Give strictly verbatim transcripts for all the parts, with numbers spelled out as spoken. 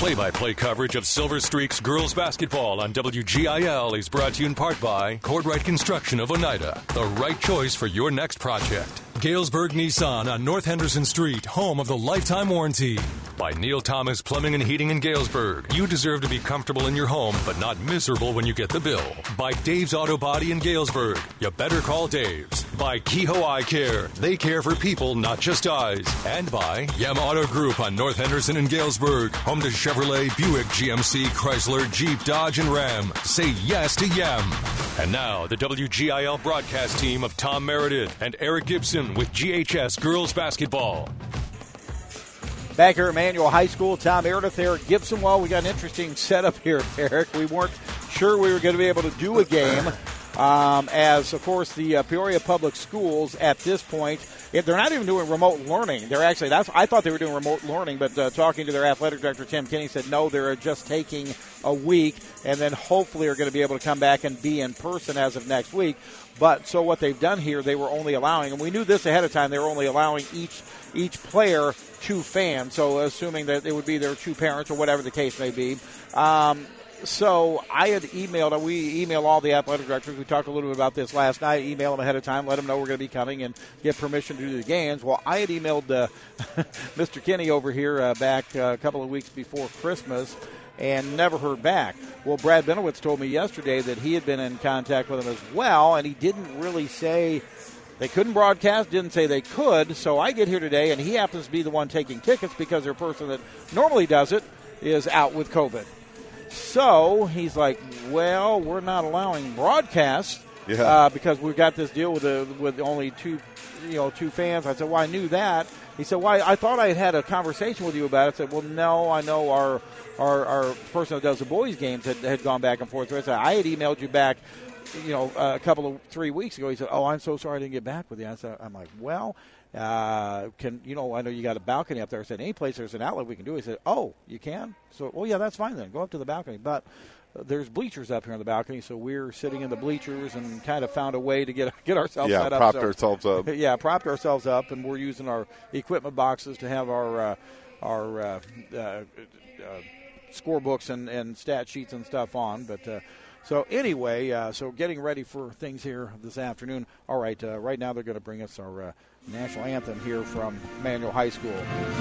Play-by-play coverage of Silver Streaks girls basketball on W G I L is brought to you in part by Cordwright Construction of Oneida, the right choice for your next project. Galesburg Nissan on North Henderson Street, home of the lifetime warranty. By Neil Thomas Plumbing and Heating in Galesburg. You deserve to be comfortable in your home, but not miserable when you get the bill. By Dave's Auto Body in Galesburg. You better call Dave's. By Kehoe Eye Care. They care for people, not just eyes. And by Yem Auto Group on North Henderson and Galesburg. Home to Chevrolet, Buick, G M C, Chrysler, Jeep, Dodge, and Ram. Say yes to Yem. And now, the W G I L broadcast team of Tom Meredith and Eric Gibson with G H S Girls Basketball. Back here at Manual High School, Tom Meredith, Eric Gibson. Well, we got an interesting setup here, Eric. We weren't sure we were going to be able to do a game um, as, of course, the uh, Peoria Public Schools at this point, if they're not even doing remote learning. They're actually, that's I thought they were doing remote learning, but uh, talking to their athletic director, Tim Kinney, said no, they're just taking a week, and then hopefully are going to be able to come back and be in person as of next week. But so what they've done here, they were only allowing, and we knew this ahead of time, they were only allowing each each player two fans, so assuming that it would be their two parents or whatever the case may be. Um, so I had emailed, we emailed all the athletic directors. We talked a little bit about this last night. Email them ahead of time, let them know we're going to be coming and get permission to do the games. Well, I had emailed uh, Mister Kinney over here uh, back uh, a couple of weeks before Christmas and never heard back. Well, Brad Benowitz told me yesterday that he had been in contact with him as well, and he didn't really say they couldn't broadcast, didn't say they could. So I get here today, and he happens to be the one taking tickets because their person that normally does it is out with COVID. So he's like, well, we're not allowing broadcasts yeah. uh, because we've got this deal with the, with only two, you know, two fans. I said, well, I knew that. He said, well, I thought I had had a conversation with you about it. I said, well, no, I know our our, our person that does the boys' games had, had gone back and forth. I said, I had emailed you back, you know, a couple of three weeks ago. He said, oh, I'm so sorry I didn't get back with you. I said, I'm like, well, uh, can you know, I know you got a balcony up there. I said, any place there's an outlet we can do. He said, oh, you can? So, well, yeah, that's fine then. Go up to the balcony. But there's bleachers up here on the balcony, so we're sitting in the bleachers and kind of found a way to get get ourselves yeah, set up. propped so, ourselves up. Yeah, propped ourselves up, and we're using our equipment boxes to have our uh, our uh, uh, uh, scorebooks and, and stat sheets and stuff on. But uh, so anyway, uh, so getting ready for things here this afternoon. All right, uh, right now they're going to bring us our uh, national anthem here from Manual High School.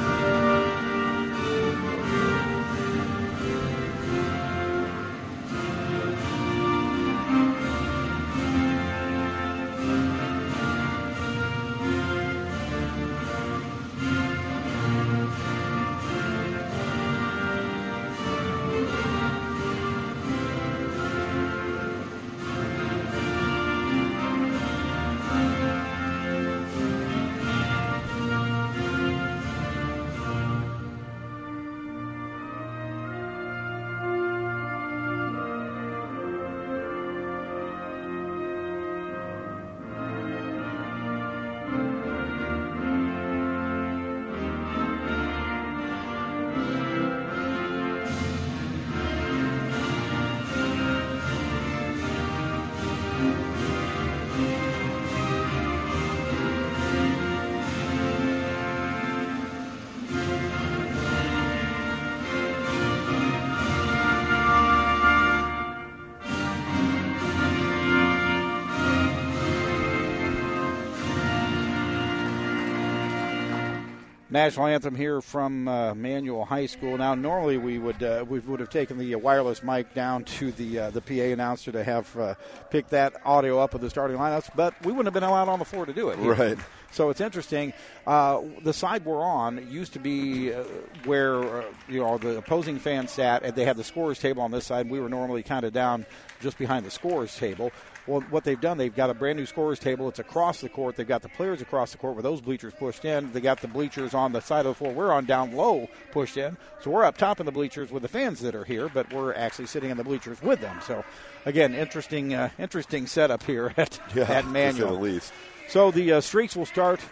National anthem here from uh, Manual High School. Now, normally we would uh, we would have taken the uh, wireless mic down to the uh, the P A announcer to have uh, pick that audio up of the starting lineups, but we wouldn't have been allowed on the floor to do it here. Right. So it's interesting. Uh, the side we're on used to be uh, where uh, you know the opposing fans sat, and they had the scorers table on this side. And we were normally kind of down just behind the scorers table. Well, what they've done, they've got a brand new scorers table. It's across the court. They've got the players across the court with those bleachers pushed in. They got the bleachers on the side of the floor we're on down low pushed in. So we're up top in the bleachers with the fans that are here, but we're actually sitting in the bleachers with them. So, again, interesting uh, interesting setup here at, yeah, at Manual. To say the least. So the uh, Streaks will start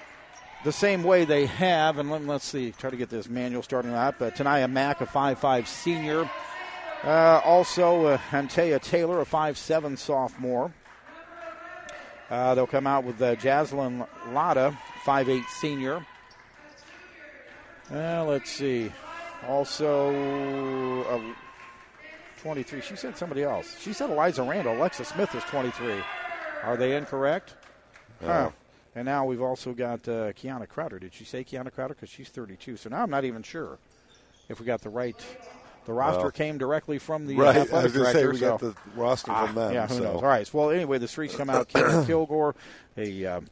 the same way they have. And let, let's see, try to get this Manual starting out. But Tanaya Mack, a five five senior. Uh, also, uh, Antea Taylor, a five seven sophomore. Uh, they'll come out with uh, Jaslyn Latta, five eight senior. Uh, let's see. Also, uh, twenty-three. She said somebody else. She said Eliza Randall. Alexa Smith is twenty-three. Are they incorrect? Oh. Huh. And now we've also got uh, Kiana Crowder. Did she say Kiana Crowder? Because she's thirty-two. So now I'm not even sure if we got the right. The roster well, came directly from the right. uh, athletic I was going to director. say we so. got the roster ah, from them. Yeah, who so. knows? All right. Well, anyway, the Streaks come out. Kara Kilgore, a um,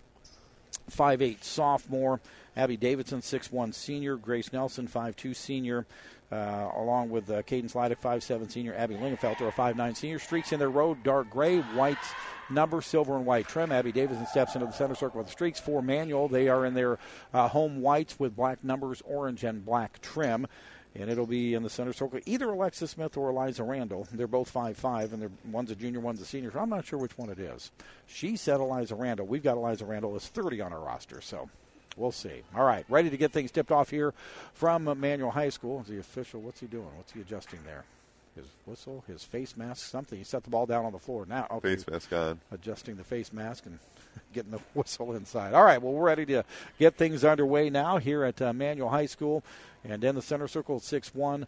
five eight sophomore. Abby Davidson, six one senior. Grace Nelson, five two senior. Uh, along with uh, Caden Slydick, five seven senior. Abby Lingenfelter, a five nine senior. Streaks in their road, dark gray, white number, silver and white trim. Abby Davidson steps into the center circle with the Streaks. For Manual, they are in their uh, home whites with black numbers, orange and black trim. And it'll be in the center circle, either Alexis Smith or Eliza Randall. They're both five five, and they're, one's a junior, one's a senior. So I'm not sure which one it is. She said Eliza Randall. We've got Eliza Randall as thirty on our roster, so we'll see. All right, ready to get things tipped off here from Manual High School. Is the official, what's he doing? What's he adjusting there? His whistle, his face mask, something. He set the ball down on the floor. Now, okay, face mask on. Adjusting the face mask and getting the whistle inside. All right, well, we're ready to get things underway now here at uh, Manual High School. And in the center circle, six one,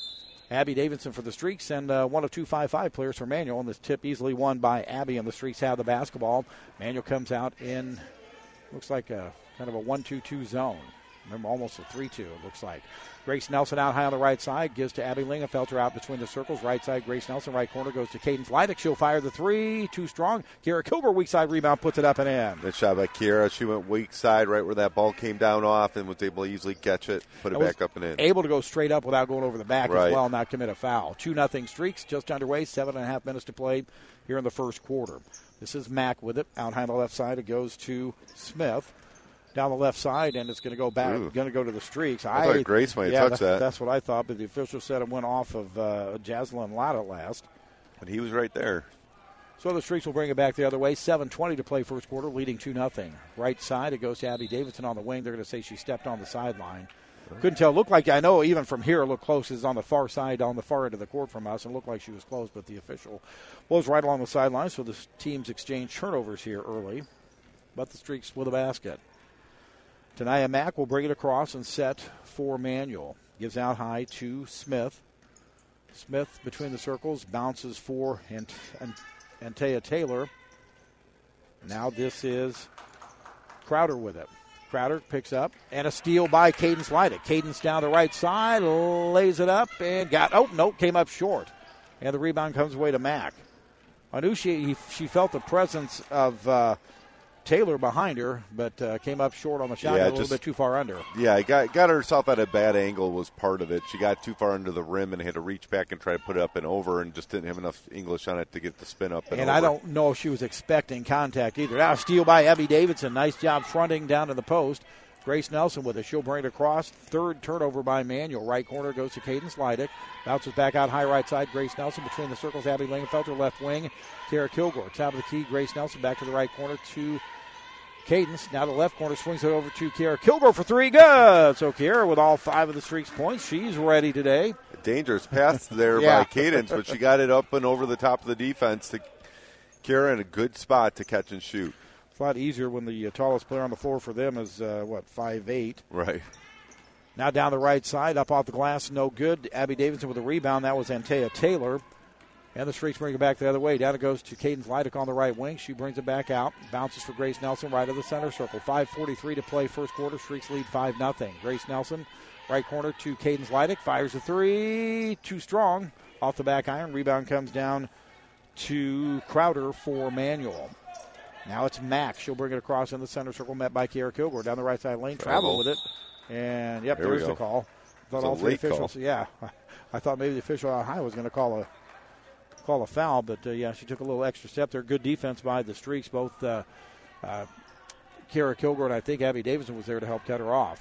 Abby Davidson for the Streaks, and uh, one of two five five players for Manual. And this tip easily won by Abby, and the Streaks have the basketball. Manual comes out in, looks like a kind of a one two two zone. Remember, almost a three two, it looks like. Grace Nelson out high on the right side, gives to Abby Lingenfelter out between the circles. Right side, Grace Nelson. Right corner goes to Caden Slydick. She'll fire the three. Too strong. Kara Kilgore, weak side rebound, puts it up and in. Good shot by Kira. She went weak side right where that ball came down off and was able to easily catch it, put it back up and in. Able to go straight up without going over the back right. as well, not commit a foul. two nothing Streaks, just underway. Seven and a half minutes to play here in the first quarter. This is Mack with it. Out high on the left side, it goes to Smith. Down the left side, and it's going to go back, going to go to the Streaks. I, I thought Grace might have yeah, touched that, that. That's what I thought, but the official said it went off of uh, Jaslyn Lott at last. But he was right there. So the Streaks will bring it back the other way. seven twenty to play first quarter, leading two nothing. Right side, it goes to Abby Davidson on the wing. They're going to say she stepped on the sideline. Couldn't tell. Looked like, I know even from here, it looked close. It's on the far side, on the far end of the court from us, and looked like she was close, but the official was right along the sideline. So the teams exchange turnovers here early, but the Streaks with a basket. Tanaya Mack will bring it across and set for Manual. Gives out high to Smith. Smith between the circles, bounces for Ant- Ant- Antea Taylor. Now this is Crowder with it. Crowder picks up, and a steal by Caden Slydick. Caden's down the right side, lays it up, and got, oh, no, came up short. And the rebound comes away to Mack. I knew she, he, she felt the presence of uh, Taylor behind her, but uh, came up short on the shot, yeah, a little just, bit too far under. Yeah, got got herself at a bad angle was part of it. She got too far under the rim and had to reach back and try to put it up and over, and just didn't have enough English on it to get the spin up and, and over. I don't know if she was expecting contact either. Now, steal by Abby Davidson. Nice job fronting down to the post. Grace Nelson with it. She'll bring it across. Third turnover by Manual. Right corner goes to Caden Slydick. Bounces back out high right side. Grace Nelson between the circles. Abby Lingenfelter left wing. Kara Kilgore. Top of the key. Grace Nelson back to the right corner to Cadence. Now the left corner swings it over to Kara Kilgore for three. Good. So Kara with all five of the Streaks points. She's ready today. A dangerous pass there yeah. by Cadence, but she got it up and over the top of the defense to Kara in a good spot to catch and shoot. It's a lot easier when the uh, tallest player on the floor for them is, uh, what, five eight. Right. Now down the right side, up off the glass, no good. Abby Davidson with a rebound. That was Antea Taylor. And the Streaks bring it back the other way. Down it goes to Caden Slydick on the right wing. She brings it back out. Bounces for Grace Nelson right of the center circle. five forty-three to play first quarter. Streaks lead five nothing. Grace Nelson, right corner to Caden Slydick. Fires a three. Too strong. Off the back iron. Rebound comes down to Crowder for Manual. Now it's Mack. She'll bring it across in the center circle. Met by Kara Kilgore. Down the right side lane. Travel with it. And, yep, there there's the call. I thought it's all three officials. Call. Yeah. I thought maybe the official out high was going to call a call a foul, but uh, yeah, she took a little extra step there. Good defense by the Streaks. Both uh, uh, Kara Kilgore and I think Abby Davidson was there to help cut her off.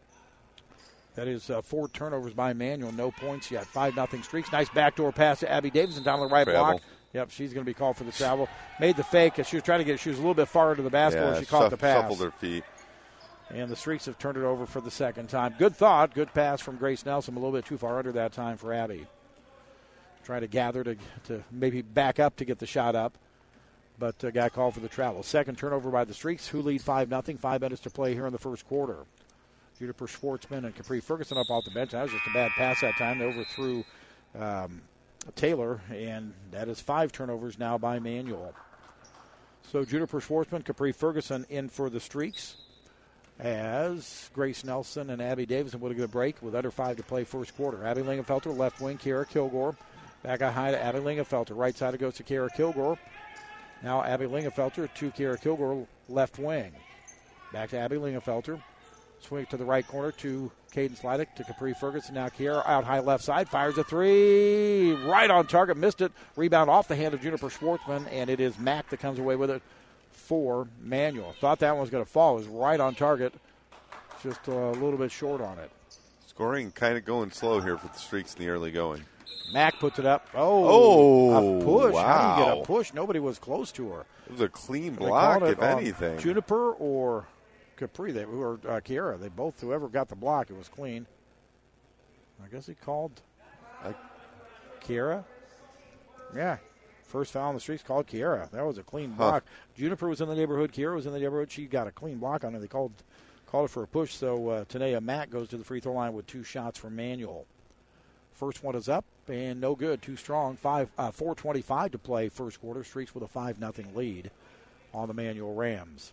That is uh, four turnovers by Manual. No points yet. five nothing Streaks. Nice backdoor pass to Abby Davidson down the right Travel. block. Yep, she's going to be called for the travel. Made the fake. She was trying to get it. She was a little bit far into the basket yeah, when she caught shuff, the pass. Shuffled her feet. And the Streaks have turned it over for the second time. Good thought. Good pass from Grace Nelson. A little bit too far under that time for Abby. Trying to gather to, to maybe back up to get the shot up. But uh, got called for the travel. Second turnover by the Streaks, who lead five nothing. Five minutes to play here in the first quarter. Juniper Schwartzman and Capri Ferguson up off the bench. That was just a bad pass that time. They overthrew um, Taylor, and that is five turnovers now by Manual. So Juniper Schwartzman, Capri Ferguson in for the Streaks, as Grace Nelson and Abby Davidson would have a break with under five to play first quarter. Abby Lingenfelter, left wing, Kiara Kilgore. Back out high to Abby Lingenfelter. Right side it goes to Kiara Kilgore. Now Abby Lingenfelter to Kiara Kilgore, left wing. Back to Abby Lingenfelter. Swing to the right corner to Caden Slidick to Capri Ferguson. Now Kiara out high left side. Fires a three. Right on target. Missed it. Rebound off the hand of Juniper Schwartzman, and it is Mack that comes away with it for Manual. Thought that one was going to fall. It was right on target. Just a little bit short on it. Scoring kind of going slow here for the Streaks in the early going. Mack puts it up. Oh, oh a push. Wow. How do you get a push? Nobody was close to her. It was a clean block, if anything. Juniper or Capri, they or uh, Kiara, they both, whoever got the block, it was clean. I guess he called uh, Kiara. Yeah. First foul on the Streaks called Kiara. That was a clean block. Huh. Juniper was in the neighborhood. Kiara was in the neighborhood. She got a clean block on her. They called called it for a push. So uh, Tanea Mack goes to the free throw line with two shots for Manual. First one is up and no good. Too strong. Five, uh, four twenty-five to play first quarter. Streaks with a five nothing lead on the Manual Rams.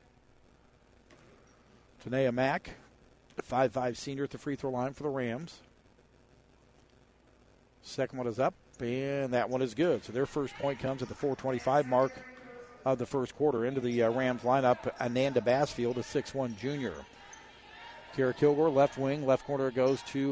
Tanea Mack, five five senior at the free throw line for the Rams. Second one is up, and that one is good. So their first point comes at the four twenty-five mark of the first quarter. Into the uh, Rams lineup, Ananda Bassfield, a six one junior. Kiara Kilgore, left wing. Left corner goes to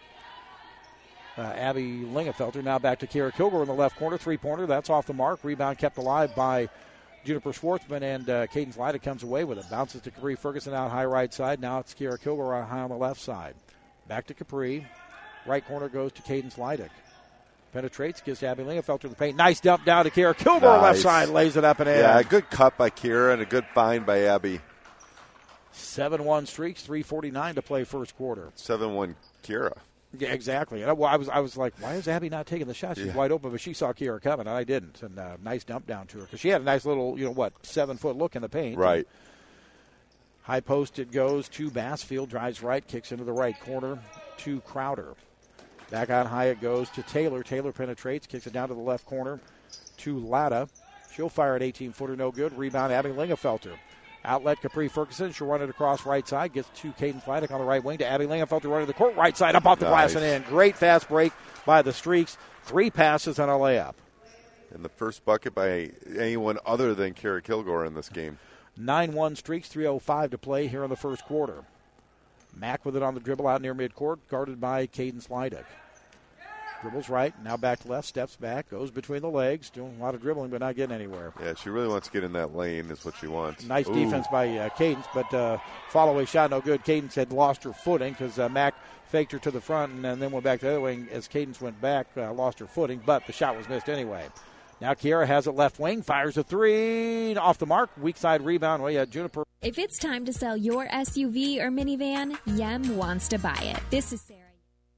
uh, Abby Lingenfelter. Now back to Kiara Kilgore in the left corner. Three-pointer, that's off the mark. Rebound kept alive by Juniper Schwartzman, and uh, Caden Slidick comes away with it. Bounces to Capri Ferguson out high right side. Now it's Kiara Kilgore out high on the left side. Back to Capri. Right corner goes to Caden Slidick. Penetrates, gives to Abby Lingenfelter the paint. Nice dump down to Kiara Kilgore, nice. Left side, lays it up and in. Yeah, a good cut by Kiara and a good find by Abby. seven one Streaks, three forty-nine to play first quarter. seven one Kiara. Yeah, exactly. And I, well, I was I was like, why is Abby not taking the shot? She's yeah. wide open, but she saw Kiara coming, and I didn't. And uh, nice dump down to her because she had a nice little, you know, what, seven-foot look in the paint. Right. High post it goes to Bassfield, drives right, kicks into the right corner to Crowder. Back on high it goes to Taylor. Taylor penetrates, kicks it down to the left corner to Latta. She'll fire an eighteen-footer, no good. Rebound, Abby Lingenfelter. Outlet, Capri Ferguson. She'll run it across right side. Gets to Caden Slidick on the right wing to Abby Lingenfelter running the court right side up off the nice. glass and in. Great fast break by the Streaks. Three passes and a layup. And the first bucket by anyone other than Kiara Kilgore in this game. nine one Streaks, three oh five to play here in the first quarter. Mack with it on the dribble out near midcourt, guarded by Caden Slidick. Dribbles right, now back to left, steps back, goes between the legs, doing a lot of dribbling but not getting anywhere. Yeah, she really wants to get in that lane is what she wants. Nice Ooh. defense by uh, Cadence, but uh, follow-away shot no good. Cadence had lost her footing because uh, Mack faked her to the front and, and then went back to the other wing as Cadence went back, uh, lost her footing, but the shot was missed anyway. Now Kiara has it left wing, fires a three, off the mark, weak side rebound. Well, yeah, Juniper. If it's time to sell your S U V or minivan, Yem wants to buy it. This is Sarah.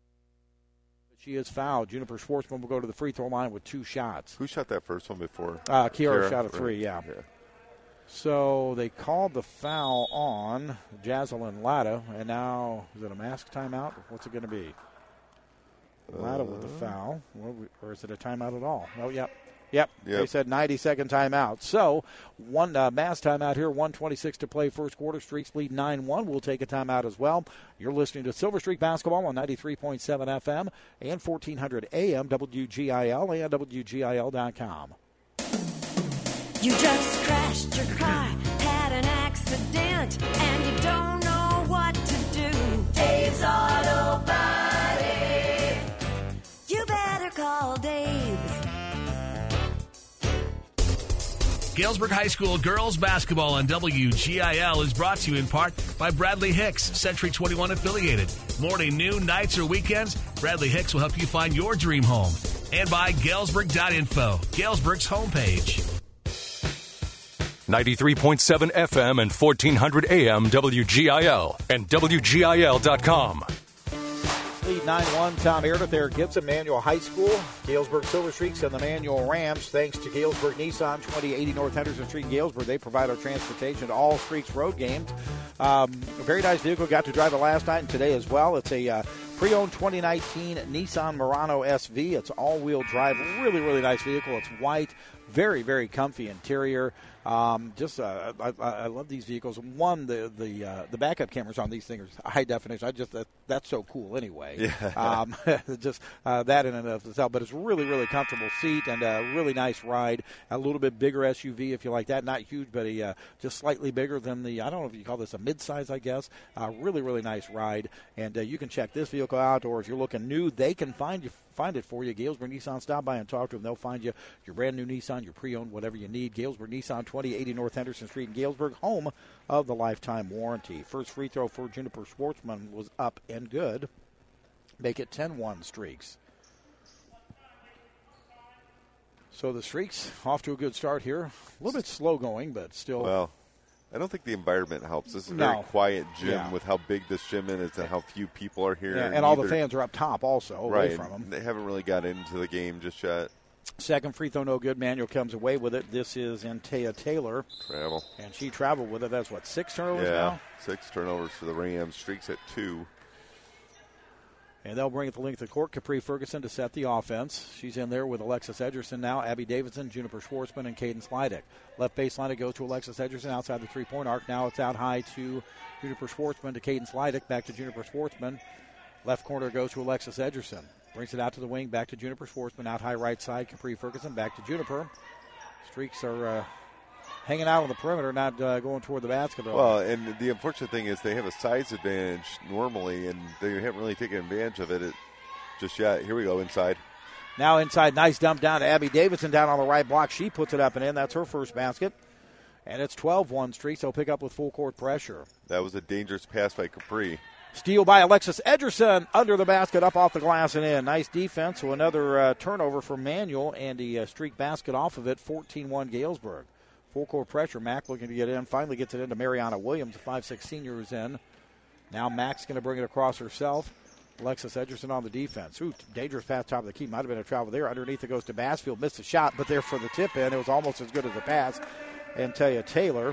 She is fouled. Juniper Schwartzman will go to the free throw line with two shots. Who shot that first one before? Uh, Kiara, Kiara shot a three, yeah. yeah. So they called the foul on Jazelyn Latta, and now is it a mask timeout? What's it going to be? Latta uh, with the foul, or is it a timeout at all? Oh, yep. Yep, yep. They said ninety-second timeout. So, one uh, mass timeout here, one twenty-six to play first quarter. Streaks lead nine one. We'll take a timeout as well. You're listening to Silver Streak Basketball on ninety-three point seven F M and fourteen hundred A M, W G I L and W G I L dot com. You just crashed your car, had an accident, and you don't know what to do. Dave's Auto Body. You better call Dave's. Galesburg High School girls basketball on W G I L is brought to you in part by Bradley Hicks, Century twenty-one affiliated. Morning, noon, nights, or weekends, Bradley Hicks will help you find your dream home. And by Galesburg dot info, Galesburg's homepage. ninety-three point seven F M and fourteen hundred A M W G I L and W G I L dot com. lead nine one. Tom Meredith there. Gibson Manual High School. Galesburg Silver Streaks and the Manual Rams. Thanks to Galesburg Nissan, twenty eighty North Henderson Street in Galesburg. They provide our transportation to all Streaks road games. Um, a very nice vehicle. Got to drive it last night and today as well. It's a uh, pre-owned twenty nineteen Nissan Murano S V. It's all-wheel drive. Really, really nice vehicle. It's white. Very, very comfy interior. Um, just, uh, I, I love these vehicles. One, the the uh, the backup cameras on these things are high definition. I just that, that's so cool anyway. Yeah. Um, just uh, that in and of itself. But it's really, really comfortable seat and a really nice ride. A little bit bigger S U V if you like that. Not huge, but a uh, just slightly bigger than the. I don't know if you call this a midsize. I guess. Uh, really, really nice ride. And uh, you can check this vehicle out, or if you're looking new, they can find you. Find it for you. Galesburg Nissan, stop by and talk to them. They'll find you your brand new Nissan, your pre-owned, whatever you need. Galesburg Nissan, twenty eighty North Henderson Street in Galesburg, home of the lifetime warranty. First free throw for Juniper Schwartzman was up and good. Make it ten one Streaks. So the Streaks off to a good start here. A little bit slow going, but still. Well, I don't think the environment helps. This is a No. very quiet gym Yeah. with how big this gym is and how few people are here. Yeah, and all the Neither- fans are up top also, away right. from them. They haven't really got into the game just yet. Second free throw, no good. Manuel comes away with it. This is Antea Taylor, Travel. and she traveled with it. That's what, six turnovers Yeah, now? six turnovers for the Rams. Streaks at two. And they'll bring it the length of the court. Capri Ferguson to set the offense. She's in there with Alexis Edgerson now, Abby Davidson, Juniper Schwartzman, and Caden Slidick. Left baseline, it goes to Alexis Edgerson outside the three-point arc. Now it's out high to Juniper Schwartzman, to Caden Slidick, back to Juniper Schwartzman. Left corner goes to Alexis Edgerson. Brings it out to the wing, back to Juniper Schwartzman, out high right side. Capri Ferguson, back to Juniper. Streaks are uh, hanging out on the perimeter, not uh, going toward the basket. Well, and the unfortunate thing is they have a size advantage normally, and they haven't really taken advantage of it at- just yet. Here we go, inside. Now inside, nice dump down to Abby Davidson down on the right block. She puts it up and in. That's her first basket. And it's twelve one Streaks. They'll pick up with full court pressure. That was a dangerous pass by Capri. Steal by Alexis Edgerson under the basket, up off the glass and in. Nice defense. So another uh, turnover for Manuel, and the uh, Streak basket off of it. fourteen one Galesburg. Full court pressure. Mack looking to get in. Finally gets it into Mariana Williams, the five six senior who's in. Now Mack's going to bring it across herself. Alexis Edgerson on the defense. Ooh, dangerous pass top of the key. Might have been a travel there. Underneath it goes to Bassfield. Missed a shot, but there for the tip in. It was almost as good as a pass. And tell you, Taylor.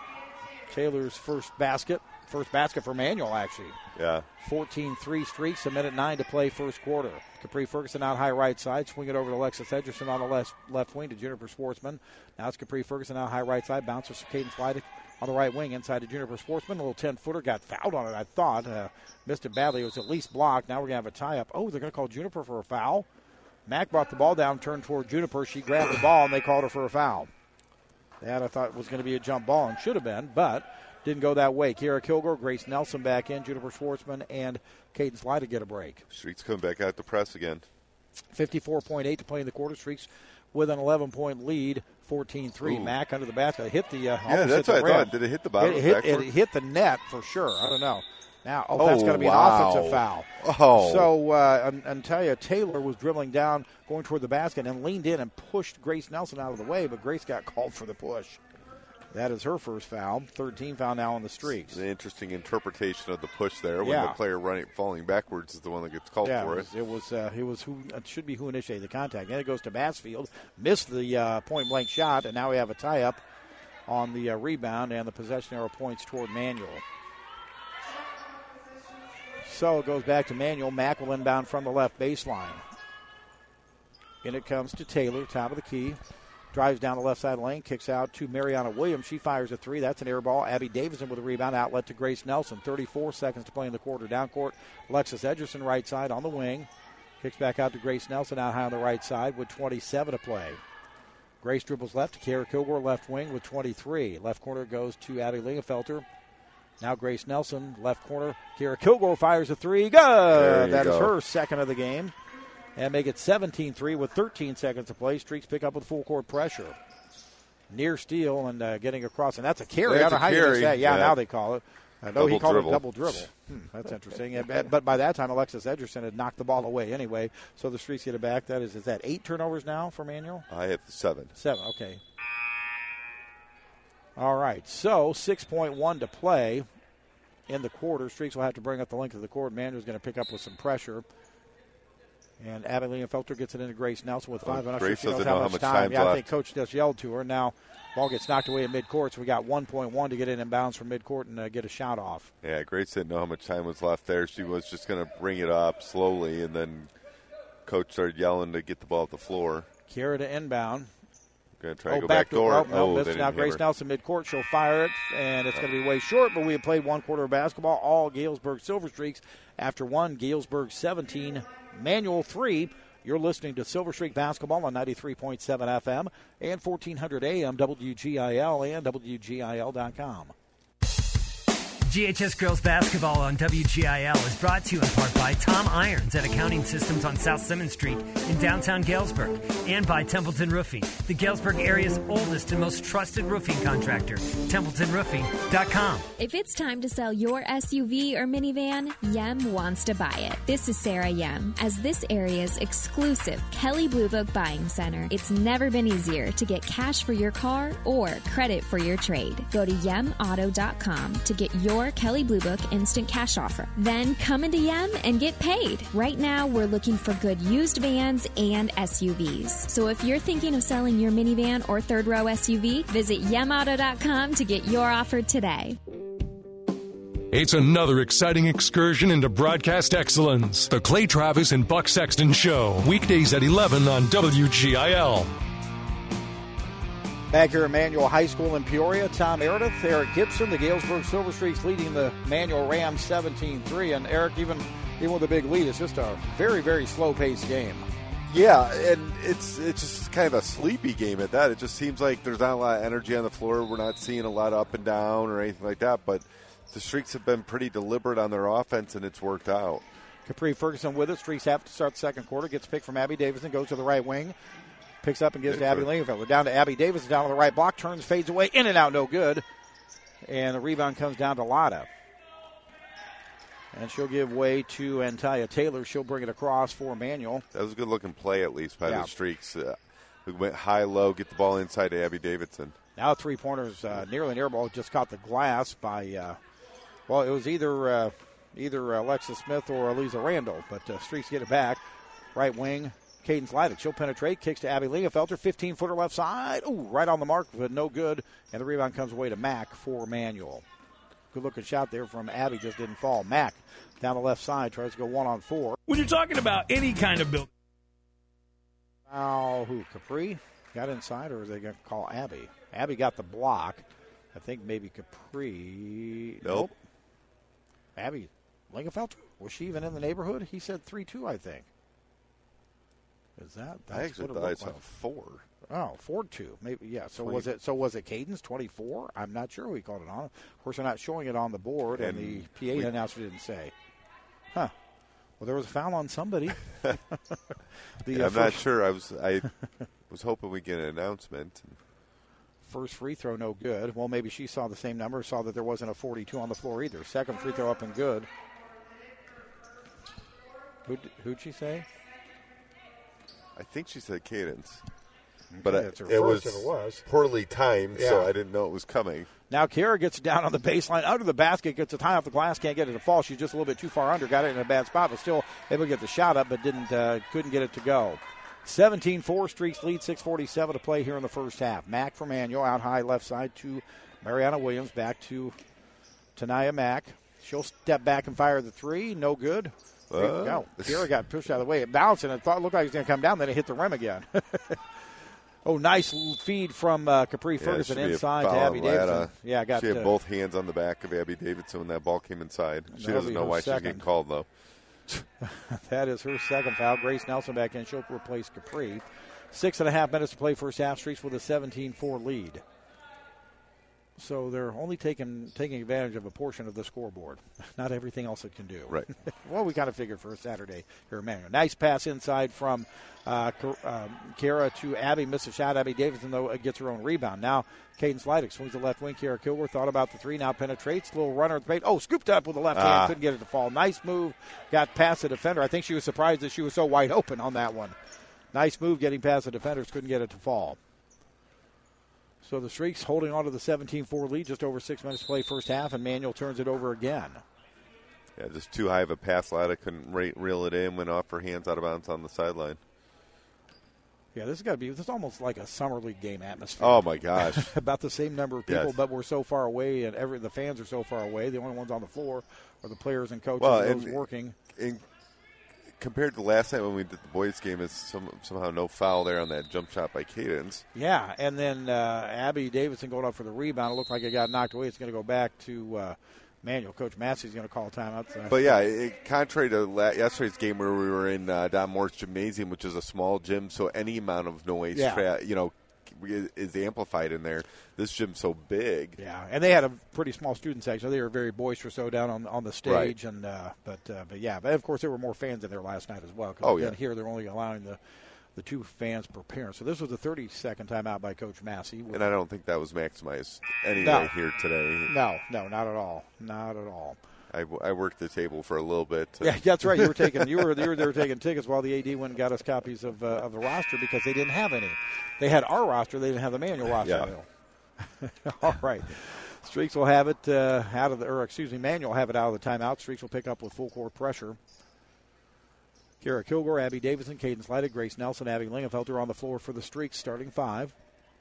Taylor's first basket. First basket for Manuel, actually. Yeah. fourteen three Streaks, a minute nine to play first quarter. Capri Ferguson out high right side. Swing it over to Alexis Edgerson on the left, left wing to Juniper Schwartzman. Now it's Capri Ferguson out high right side. Bounces to Caden Slidick on the right wing inside to Juniper Schwartzman. A little ten-footer. Got fouled on it, I thought. Uh, missed it badly. It was at least blocked. Now we're going to have a tie-up. Oh, they're going to call Juniper for a foul. Mack brought the ball down, turned toward Juniper. She grabbed the ball, and they called her for a foul. That I thought was going to be a jump ball and should have been, but didn't go that way. Kiera Kilgore, Grace Nelson back in, Juniper Schwartzman, and Caden Slidick get a break. Streaks coming back out to press again. fifty-four point eight to play in the quarter. Streaks with an eleven-point lead, fourteen three. Ooh. Mack under the basket. Hit the uh, Yeah, that's hit the what I rim. thought. Did it hit the bottom It of hit, the it backboard? hit the net for sure. I don't know. Now, oh, that's Oh, going to be wow. an offensive foul. Oh. So, uh, Antalya Taylor was dribbling down, going toward the basket, and leaned in and pushed Grace Nelson out of the way, but Grace got called for the push. That is her first foul. Third team foul now on the Streaks. An interesting interpretation of the push there when Yeah. the player running falling backwards is the one that gets called Yeah, for it it. was, it was, uh, it was who it should be who initiated the contact. Then it goes to Bassfield, missed the uh, point blank shot, and now we have a tie up on the uh, rebound, and the possession arrow points toward Manuel. So it goes back to Manuel. Mack will inbound from the left baseline. In it comes to Taylor, top of the key. Drives down the left side lane, kicks out to Mariana Williams. She fires a three. That's an air ball. Abby Davidson with a rebound, outlet to Grace Nelson. thirty-four seconds to play in the quarter. Down court, Alexis Edgerson right side on the wing. Kicks back out to Grace Nelson out high on the right side with twenty-seven to play. Grace dribbles left to Kiera Kilgore, left wing with twenty-three. Left corner goes to Abby Lingenfelter. Now Grace Nelson, left corner. Kiera Kilgore fires a three. Good! That is her second of the game. And make it seventeen three with thirteen seconds to play. Streaks pick up with full court pressure. Near steal and uh, getting across. And that's a carry. That's I don't know a how you carry. mix that. Yeah, Yeah. now they call it. I know he Double called dribble. it double dribble. Hmm, that's interesting. Yeah, but, but by that time, Alexis Edgerson had knocked the ball away anyway. So the Streaks get it back. That is, is that eight turnovers now for Manuel? I have seven. Seven, okay. All right, so six point one to play. in the quarter. Streaks will have to bring up the length of the court. Manuel's going to pick up with some pressure. And Abby Leonfelter gets it into Grace Nelson with five. Oh, I'm not Grace sure she knows doesn't how know much how much time. time's Yeah, I left. think Coach just yelled to her. Now ball gets knocked away at midcourt, so we got one point one to get it in bounds from midcourt and uh, get a shot off. Yeah, Grace didn't know how much time was left there. She was just going to bring it up slowly, and then Coach started yelling to get the ball at the floor. Kiera to inbound. Going to try to Oh, go back back door. Oh, no, oh, missed they it. Now didn't Grace have her. Nelson midcourt. She'll fire it, and it's going to be way short, but we have played one quarter of basketball. All Galesburg Silver Streaks after one. Galesburg seventeen, Manual three. You're listening to Silver Streak Basketball on ninety-three point seven F M and fourteen hundred A M W G I L and W G I L dot com. G H S Girls Basketball on W G I L is brought to you in part by Tom Irons at Accounting Systems on South Simmons Street in downtown Galesburg, and by Templeton Roofing, the Galesburg area's oldest and most trusted roofing contractor, templeton roofing dot com. If it's time to sell your S U V or minivan, Yem wants to buy it. This is Sarah Yem. As this area's exclusive Kelly Blue Book buying center, it's never been easier to get cash for your car or credit for your trade. Go to yem auto dot com to get your Kelly Blue Book instant cash offer. Then come into Yem and get paid. Right now, we're looking for good used vans and S U Vs. So if you're thinking of selling your minivan or third row S U V, visit yem auto dot com to get your offer today. It's another exciting excursion into broadcast excellence. The Clay Travis and Buck Sexton Show. Weekdays at eleven on W G I L. Back here at Manual High School in Peoria, Tom Meredith, Eric Gibson, the Galesburg Silver Streaks leading the Manual Rams seventeen three. And Eric, even, even with a big lead, it's just a very, very slow-paced game. Yeah, and it's it's just kind of a sleepy game at that. It just seems like there's not a lot of energy on the floor. We're not seeing a lot of up and down or anything like that, but the Streaks have been pretty deliberate on their offense, and it's worked out. Capri Ferguson with it. Streaks have to start the second quarter. Gets picked from Abby Davidson, goes to the right wing. Picks up and gives to Abby Lingenfelder. Down to Abby Davis, down on the right block, turns, fades away, in and out, no good. And the rebound comes down to Lotta. And she'll give way to Antaya Taylor. She'll bring it across for Manuel. That was a good-looking play, at least, by Yeah. the Streaks. Uh, we went high-low, get the ball inside to Abby Davidson. Now three-pointers, uh, nearly an air ball, just caught the glass by, uh, well, it was either uh, either Alexis Smith or Eliza Randall. But uh, Streaks get it back. Right wing. Cadence Lydic. She'll penetrate. Kicks to Abby Lingenfelter. fifteen-footer left side. Ooh, right on the mark, but no good. And the rebound comes away to Mack for Manuel. Good-looking shot there from Abby. Just didn't fall. Mack down the left side. Tries to go one on four. When you're talking about any kind of building. Now, who? Capri got inside, or are they going to call Abby? Abby got the block. I think maybe Capri. Nope. Abby Lingenfelter. Was she even in the neighborhood? He said three two, I think. Is that? That's I actually what it thought I looked saw like. four. Oh, four two, maybe. Yeah. So twenty was it? So was it Cadence twenty-four? I'm not sure. We called it on. Of course, they're not showing it on the board, and, And the P A we- announcer didn't say. Huh. Well, there was a foul on somebody. the, Yeah, uh, I'm not first, sure. I was I was hoping we'd get an announcement. first free throw, no good. Well, maybe she saw the same number, saw that there wasn't a forty-two on the floor either. Second free throw up and good. Who'd, who'd she say? I think she said Cadence. Okay, But I, that's her it, first was if it was. poorly timed, so Yeah. I didn't know it was coming. Now Kiera gets down on the baseline, under the basket, gets a tie off the glass, can't get it to fall. She's just a little bit too far under, got it in a bad spot, but still able to get the shot up, but didn't uh, couldn't get it to go. seventeen four, Streaks lead, six forty-seven to play here in the first half. Mack for Manuel, out high left side to Mariana Williams, back to Tanaya Mack. She'll step back and fire the three, no good. There you Uh. go. Kiera got pushed out of the way. It bounced, and it thought, looked like it was going to come down, then it hit the rim again. Oh, nice feed from uh, Capri Yeah, it Ferguson should be a inside to foul Abby on Latta. Davidson. Yeah, got She had uh, both hands on the back of Abby Davidson when that ball came inside. She That'll doesn't be know her why she's second. getting called, though. That is her second foul. Grace Nelson back in. She'll replace Capri. Six and a half minutes to play first half. Streaks with a seventeen four lead. So they're only taking taking advantage of a portion of the scoreboard, not everything else it can do. Right. Well, we kind of figured for a Saturday here at Manual. Nice pass inside from uh, um, Kiera to Abby. Missed a shot. Abby Davidson, though, gets her own rebound. Now, Cadence Lydic swings the left wing. Kiera Kilgore thought about the three. Now penetrates. Little runner at the paint. Oh, scooped up with the left Ah. hand. Couldn't get it to fall. Nice move. Got past the defender. I think she was surprised that she was so wide open on that one. Nice move getting past the defenders. Couldn't get it to fall. So the Streaks holding on to the seventeen four lead, just over six minutes to play first half, and Manual turns it over again. Yeah, just too high of a pass. Lada couldn't re- reel it in, went off her hands out of bounds on the sideline. Yeah, this has got to be, this is almost like a summer league game atmosphere. Oh, my gosh. About the same number of people, Yes. but we're so far away, and every the fans are so far away. The only ones on the floor are the players and coaches Well, and and- those working. In, compared to last night when we did the boys' game, it's some, somehow no foul there on that jump shot by Cadence. Yeah, and then uh, Abby Davidson going up for the rebound. It looked like it got knocked away. It's going to go back to uh, Manual. Coach Massey's going to call a timeout. So. But, yeah, it, contrary to la- yesterday's game where we were in uh, Don Moore's Gymnasium, which is a small gym, so any amount of noise, Yeah. tra- you know, is, is amplified in there. This gym's so big. Yeah, and they had a pretty small student section. They were very boisterous, so down on on the stage, Right. and uh, but uh, but yeah, but of course there were more fans in there last night as well. 'Cause Oh, again, yeah. here they're only allowing the the two fans per parent. So this was the thirty-second timeout by Coach Massey. And I don't think that was maximized anyway No. here today. No, no, not at all, not at all. I, I worked the table for a little bit. Yeah, that's right. You were taking you were you were there taking tickets while the A D went and got us copies of uh, of the roster because they didn't have any. They had our roster, they didn't have the Manual roster. Yeah. All right. Streaks will have it uh, out of the, or excuse me, Manual will have it out of the timeout. Streaks will pick up with full court pressure. Kara Kilgore, Abby Davidson, Cadence Leidig, Grace Nelson, Abby Lingenfelter on the floor for the Streaks, starting five.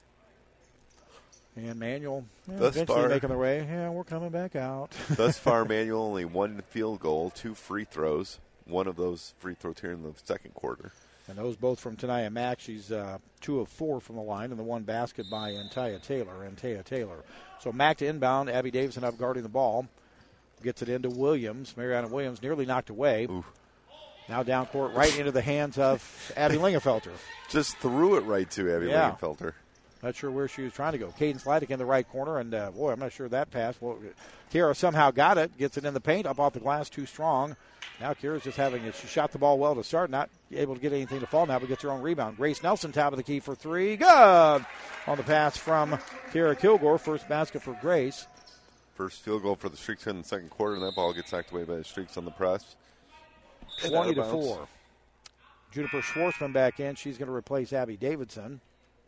And Manual yeah, Thus eventually far- making their way. Yeah, we're coming back out. Thus far, Manual only one field goal, two free throws. One of those free throws here in the second quarter. And those both from Tanaya Mack. She's uh, two of four from the line, and the one basket by Antaya Taylor. Antaya Taylor. So Mack to inbound. Abby Davidson up guarding the ball. Gets it into Williams. Mariana Williams nearly knocked away. Ooh. Now down court, right into the hands of Abby Lingenfelter. Just threw it right to Abby Yeah. Lingenfelter. Not sure where she was trying to go. Cadence Leidig in the right corner, and uh, boy, I'm not sure that pass. Well, Kiera somehow got it, gets it in the paint, up off the glass, too strong. Now Kiera's just having it. She shot the ball well to start, not able to get anything to fall now, but gets her own rebound. Grace Nelson, top of the key for three. Good on the pass from Kiera Kilgore. First basket for Grace. First field goal for the Streaks in the second quarter, and that ball gets knocked away by the Streaks on the press. And out twenty of to bounds. four. Juniper Schwartzman back in. She's going to replace Abby Davidson.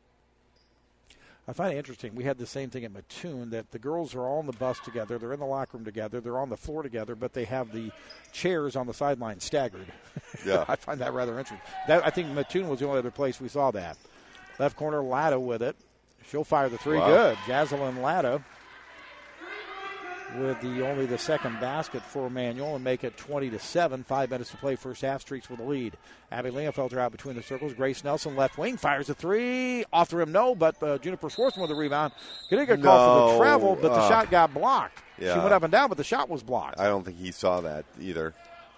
I find it interesting. We had the same thing at Mattoon, that the girls are all on the bus together. They're in the locker room together. They're on the floor together, but they have the chairs on the sideline staggered. Yeah. I find that rather interesting. That, I think Mattoon was the only other place we saw that. Left corner, Latta with it. She'll fire the three. Wow. Good. Jaslyn Latta with the only the second basket for Manual and make it twenty to seven. Five minutes to play. First half. Streaks with the lead. Abby Lingenfelter out between the circles. Grace Nelson left wing fires a three. Off the rim, no, but uh, Juniper Schwartzman with the rebound. Going to get called for the No. travel, but the Uh, shot got blocked. She yeah. went up and down, but the shot was blocked. I don't think he saw that either.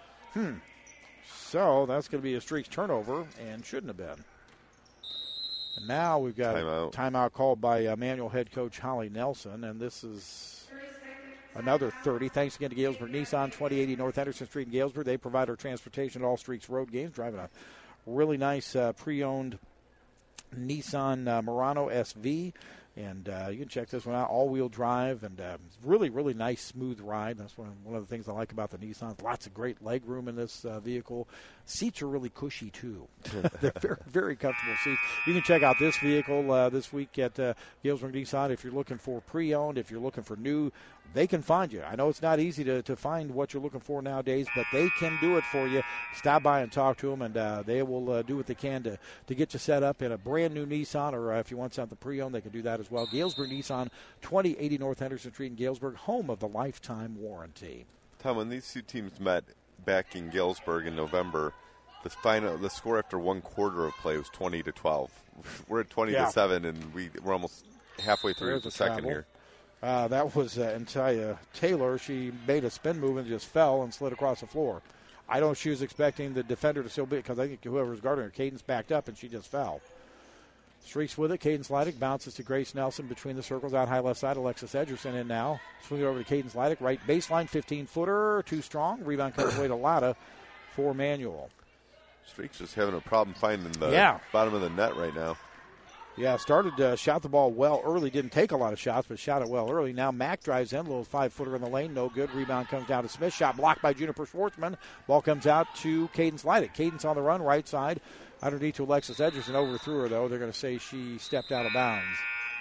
So that's going to be a Streaks turnover and shouldn't have been. And now we've got Timeout. a timeout called by uh, Manual head coach Holly Nelson, and this is another thirty. Thanks again to Galesburg Nissan, twenty eighty North Henderson Street in Galesburg. They provide our transportation at all Streaks road games, driving a really nice uh, pre-owned Nissan uh, Murano S V. And uh, you can check this one out, all-wheel drive, and uh, really, really nice, smooth ride. That's one, one of the things I like about the Nissan. Lots of great leg room in this uh, vehicle. Seats are really cushy, too. They're very, very comfortable seats. You can check out this vehicle uh, this week at uh, Galesburg Nissan. If you're looking for pre-owned, if you're looking for new, they can find you. I know it's not easy to, to find what you're looking for nowadays, but they can do it for you. Stop by and talk to them, and uh, they will uh, do what they can to, to get you set up in a brand-new Nissan, or uh, if you want something pre-owned, they can do that as well. Galesburg Nissan, twenty eighty North Henderson Street in Galesburg, home of the lifetime warranty. Tom, when these two teams met back in Galesburg in November, the final the score after one quarter of play was twenty to twelve. We're at twenty Yeah. to seven, and we we're almost halfway through There's the a second travel. here. Uh, that was uh, Antaya Taylor. She made a spin move and just fell and slid across the floor. I don't know if she was expecting the defender to still be, because I think whoever was guarding her, Cadence backed up and she just fell. Streaks with it. Cadence Leidig bounces to Grace Nelson between the circles out high left side. Alexis Edgerson in now. Swing it over to Cadence Leidig. Right baseline, fifteen-footer. Too strong. Rebound comes away to Latta for Manual. Streaks just having a problem finding the Yeah. bottom of the net right now. Yeah, started uh, shot the ball well early. Didn't take a lot of shots, but shot it well early. Now Mack drives in, little five-footer in the lane, no good. Rebound comes down to Smith. Shot blocked by Juniper Schwartzman. Ball comes out to Cadence Leidig. Cadence on the run, right side, underneath to Alexis Edgerson. Overthrew her, though. They're going to say she stepped out of bounds.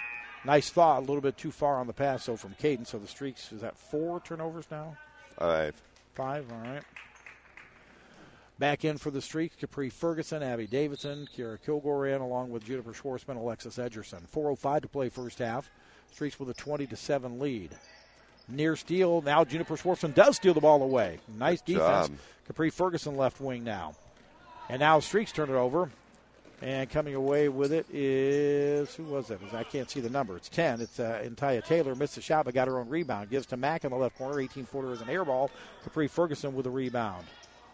Nice thought, a little bit too far on the pass, so from Caden. So the Streaks, is that four turnovers now? Five. Five, all right. Back in for the Streaks, Capri Ferguson, Abby Davidson, Kiara Kilgore in, along with Juniper Schwartzman, Alexis Edgerson. four oh five to play first half. Streaks with a twenty to seven lead. Near steal, now Juniper Schwartzman does steal the ball away. Nice Good defense. job. Capri Ferguson left wing now. And now Streaks turn it over. And coming away with it is, who was it? I can't see the number. It's ten. It's uh, Entaya Taylor. Missed the shot, but got her own rebound. Gives to Mack in the left corner. eighteen-footer is an air ball. Capri Ferguson with a rebound.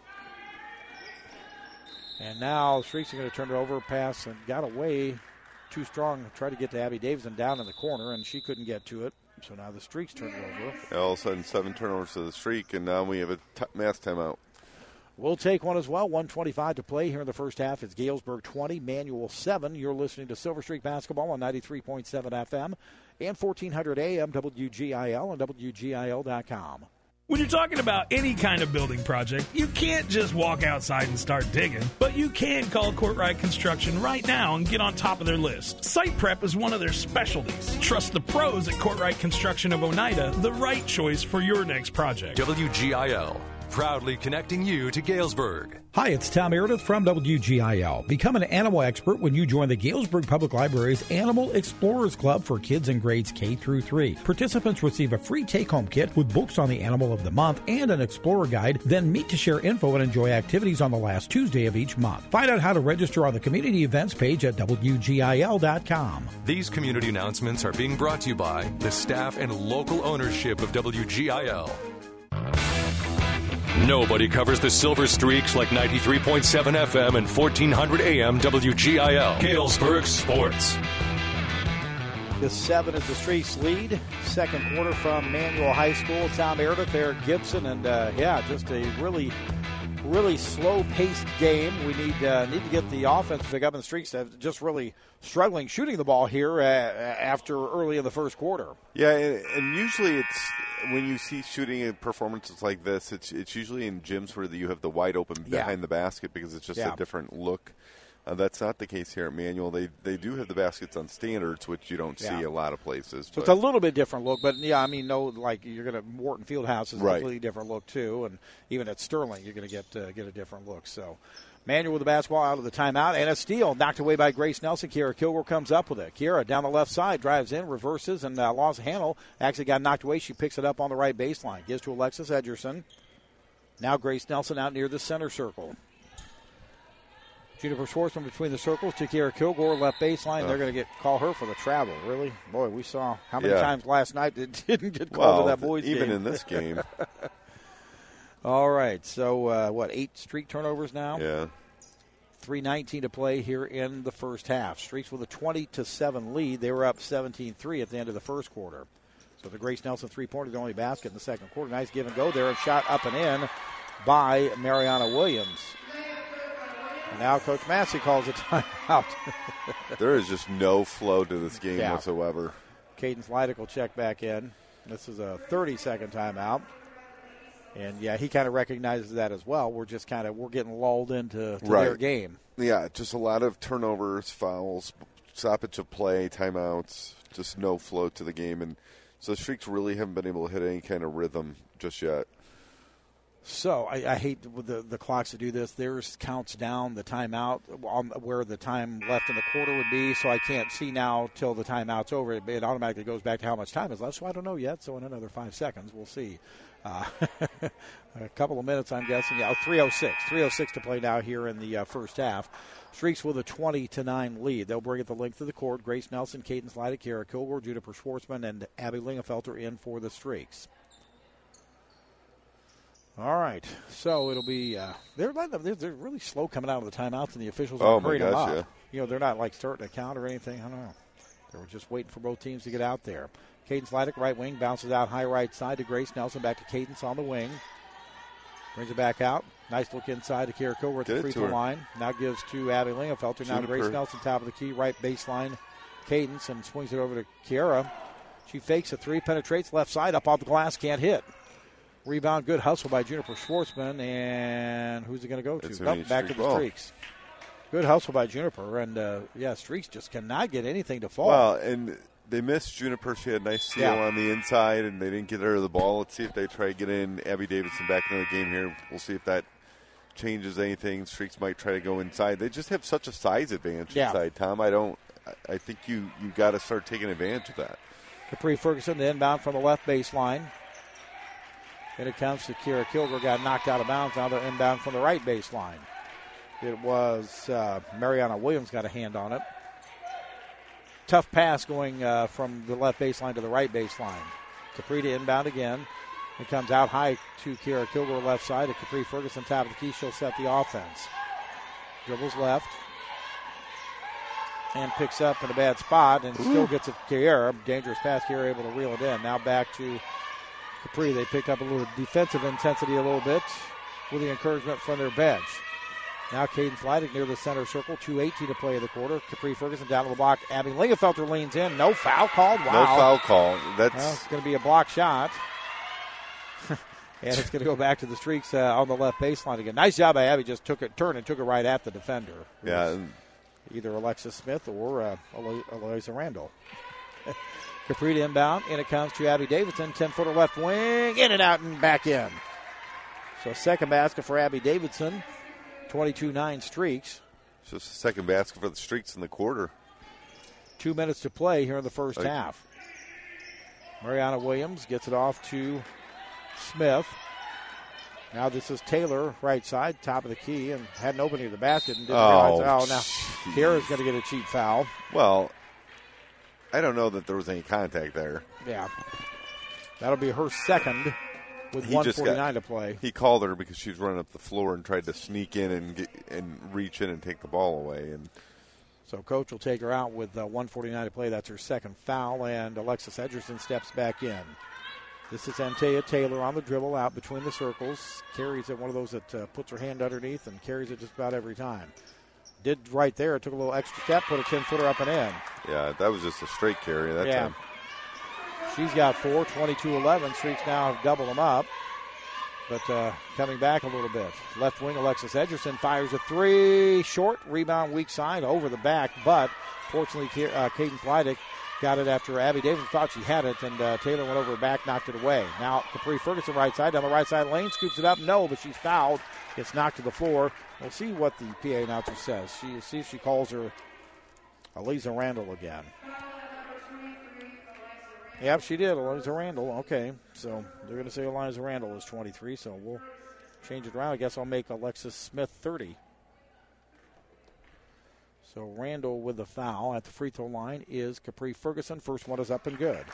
And now Streaks are going to turn it over, pass, and got away too strong. Tried to get to Abby Davidson down in the corner, and she couldn't get to it. So now the Streaks turn it over. All of a sudden, seven turnovers to the Streak, and now we have a t- mass timeout. We'll take one as well. one twenty-five to play here in the first half. It's Galesburg twenty, Manual seven. You're listening to Silver Streak Basketball on ninety-three point seven F M and fourteen hundred A M W G I L and W G I L dot com. When you're talking about any kind of building project, you can't just walk outside and start digging, but you can call Courtright Construction right now and get on top of their list. Site prep is one of their specialties. Trust the pros at Courtright Construction of Oneida, the right choice for your next project. W G I L, proudly connecting you to Galesburg. Hi, it's Tom Meredith from W G I L. Become an animal expert when you join the Galesburg Public Library's Animal Explorers Club for kids in grades K through three. Participants receive a free take-home kit with books on the animal of the month and an explorer guide, then meet to share info and enjoy activities on the last Tuesday of each month. Find out how to register on the community events page at W G I L dot com. These community announcements are being brought to you by the staff and local ownership of W G I L. Nobody covers the Silver Streaks like ninety-three point seven F M and fourteen hundred A M W G I L. Galesburg Sports. The seven is the Streaks lead. Second quarter from Manual High School. Tom Meredith, Eric Gibson, and uh, yeah, just a really, really slow-paced game. We need uh, need to get the offense to pick up, and the Streaks have just really struggling shooting the ball here uh, after early in the first quarter. Yeah, and, and usually it's when you see shooting in performances like this, it's it's usually in gyms where you have the wide open Yeah. behind the basket because it's just Yeah. a different look. Uh, that's not the case here at Manual. They they do have the baskets on standards, which you don't Yeah. see a lot of places. So but it's a little bit different look, but yeah, I mean, no, like you're going to Morton Fieldhouse is a Right. completely different look too, and even at Sterling, you're going to get uh, get a different look. So, Manual with the basketball out of the timeout, and a steal knocked away by Grace Nelson. Kiara Kilgore comes up with it. Kiara down the left side, drives in, reverses, and uh, lost a handle. Actually got knocked away. She picks it up on the right baseline. Gives to Alexis Edgerson. Now Grace Nelson out near the center circle. Juniper Schwartzman between the circles to Kiara Kilgore, left baseline. They're going to get call her for the travel. Really? Boy, we saw how many Yeah. times last night it didn't get called well, to that boys' even game. in this game. All right, so uh, what, eight streak turnovers now? Yeah. three nineteen to play here in the first half. Streaks with a twenty to seven lead. They were up seventeen three at the end of the first quarter. So the Grace Nelson three-pointer, the only basket in the second quarter. Nice give and go there. A shot up and in by Mariana Williams. And now Coach Massey calls a timeout. There is just no flow to this game Yeah. whatsoever. Caden Slydick will check back in. This is a thirty-second timeout. And, yeah, he kind of recognizes that as well. We're just kind of, we're getting lulled into to Right. their game. Yeah, just a lot of turnovers, fouls, stoppage of play, timeouts, just no flow to the game. And so the Streaks really haven't been able to hit any kind of rhythm just yet. So I, I hate with the, the clocks to do this. Theirs counts down the timeout on where the time left in the quarter would be, so I can't see now till the timeout's over. It, it automatically goes back to how much time is left, so I don't know yet. So in another five seconds, we'll see. Uh, a couple of minutes, I'm guessing. Yeah, three oh six. three oh six to play now here in the uh, first half. Streaks with a twenty to nine lead. They'll bring it the length of the court. Grace Nelson, Caden Slydick, Kiara Kilgore, Juniper Schwartzman, and Abby Lingenfelter in for the Streaks. All right, so it'll be uh, they're, they're they're really slow coming out of the timeouts, and the officials Oh, are my hurrying them gosh, up. yeah. You know, they're not like starting to count or anything. I don't know. They were just waiting for both teams to get out there. Caden Slydick, right wing, bounces out high right side to Grace Nelson, back to Cadence on the wing. Brings it back out. Nice look inside to Kiara Kilgore at Get the it free to throw her. line. Now gives to Abby Lingenfelter. Now Juniper. Grace Nelson, top of the key, right baseline. Cadence and swings it over to Kiara. She fakes a three, penetrates left side, up off the glass, can't hit. Rebound, good hustle by Juniper Schwartzman, and who's it going to go to? It's Nope, gonna be back to Streak the ball. Streaks. Good hustle by Juniper, and uh, yeah, Streaks just cannot get anything to fall. Well, and They missed Juniper. She had a nice seal Yeah. on the inside, and they didn't get her the ball. Let's see if they try to get in Abby Davidson back into the game here. We'll see if that changes anything. Streaks might try to go inside. They just have such a size advantage Yeah. inside, Tom. I don't. I think you you got to start taking advantage of that. Capri Ferguson, the inbound from the left baseline. Then it comes to Kira Kilgore, got knocked out of bounds. Now they're inbound from the right baseline. It was uh, Mariana Williams got a hand on it. Tough pass going uh, from the left baseline to the right baseline. Capri to inbound again. It comes out high to Kira Kilgore left side. To Capri Ferguson, top of the key. She'll set the offense. Dribbles left. And picks up in a bad spot and Ooh. still gets it to Kiera. Dangerous pass. Kiera able to reel it in. Now back to Capri. They picked up a little defensive intensity a little bit with the encouragement from their bench. Now Caden Slydick near the center circle. two eighteen to play in the quarter. Capri Ferguson down to the block. Abby Lingenfelter leans in. No foul called. Wow. No foul call. That's well, it's going to be a block shot. And it's going to go back to the Streaks uh, on the left baseline again. Nice job by Abby. Just took it, turned and took it right at the defender. Yeah. Either Alexis Smith or uh, Eliza Randall. Capri to inbound. In it comes to Abby Davidson. ten-footer left wing. In and out and back in. So second basket for Abby Davidson. twenty-two nine Streaks. It's just the second basket for the Streaks in the quarter. Two minutes to play here in the first like, half. Mariana Williams gets it off to Smith. Now this is Taylor, right side, top of the key, and had an opening of the basket and didn't oh, realize. Oh, now Kiera's going to get a cheap foul. Well, I don't know that there was any contact there. Yeah. That'll be her second with he one forty-nine got, to play. He called her because she was running up the floor and tried to sneak in and get, and reach in and take the ball away. And so Coach will take her out with uh, one forty-nine to play. That's her second foul, and Alexis Edgerson steps back in. This is Antea Taylor on the dribble out between the circles. Carries it, one of those that uh, puts her hand underneath and carries it just about every time. Did right there. Took a little extra step, put a ten-footer up and in. Yeah, that was just a straight carry that yeah. time. She's got four, twenty-two eleven. Streaks now have doubled them up. But uh, coming back a little bit. Left wing, Alexis Edgerson fires a three. Short, rebound, weak side, over the back. But fortunately, uh, Caden Slydick got it after Abby Davidson thought she had it, and uh, Taylor went over her back, knocked it away. Now Capri Ferguson right side, down the right side lane, scoops it up. No, but she's fouled. Gets knocked to the floor. We'll see what the P A announcer says. She see if she calls her Eliza Randall again. Yep, she did. Eliza Randall. Okay, so they're going to say Eliza Randall is twenty-three, so we'll change it around. I guess I'll make Alexis Smith thirty. So Randall with the foul at the free throw line is Capri Ferguson. First one is up and good.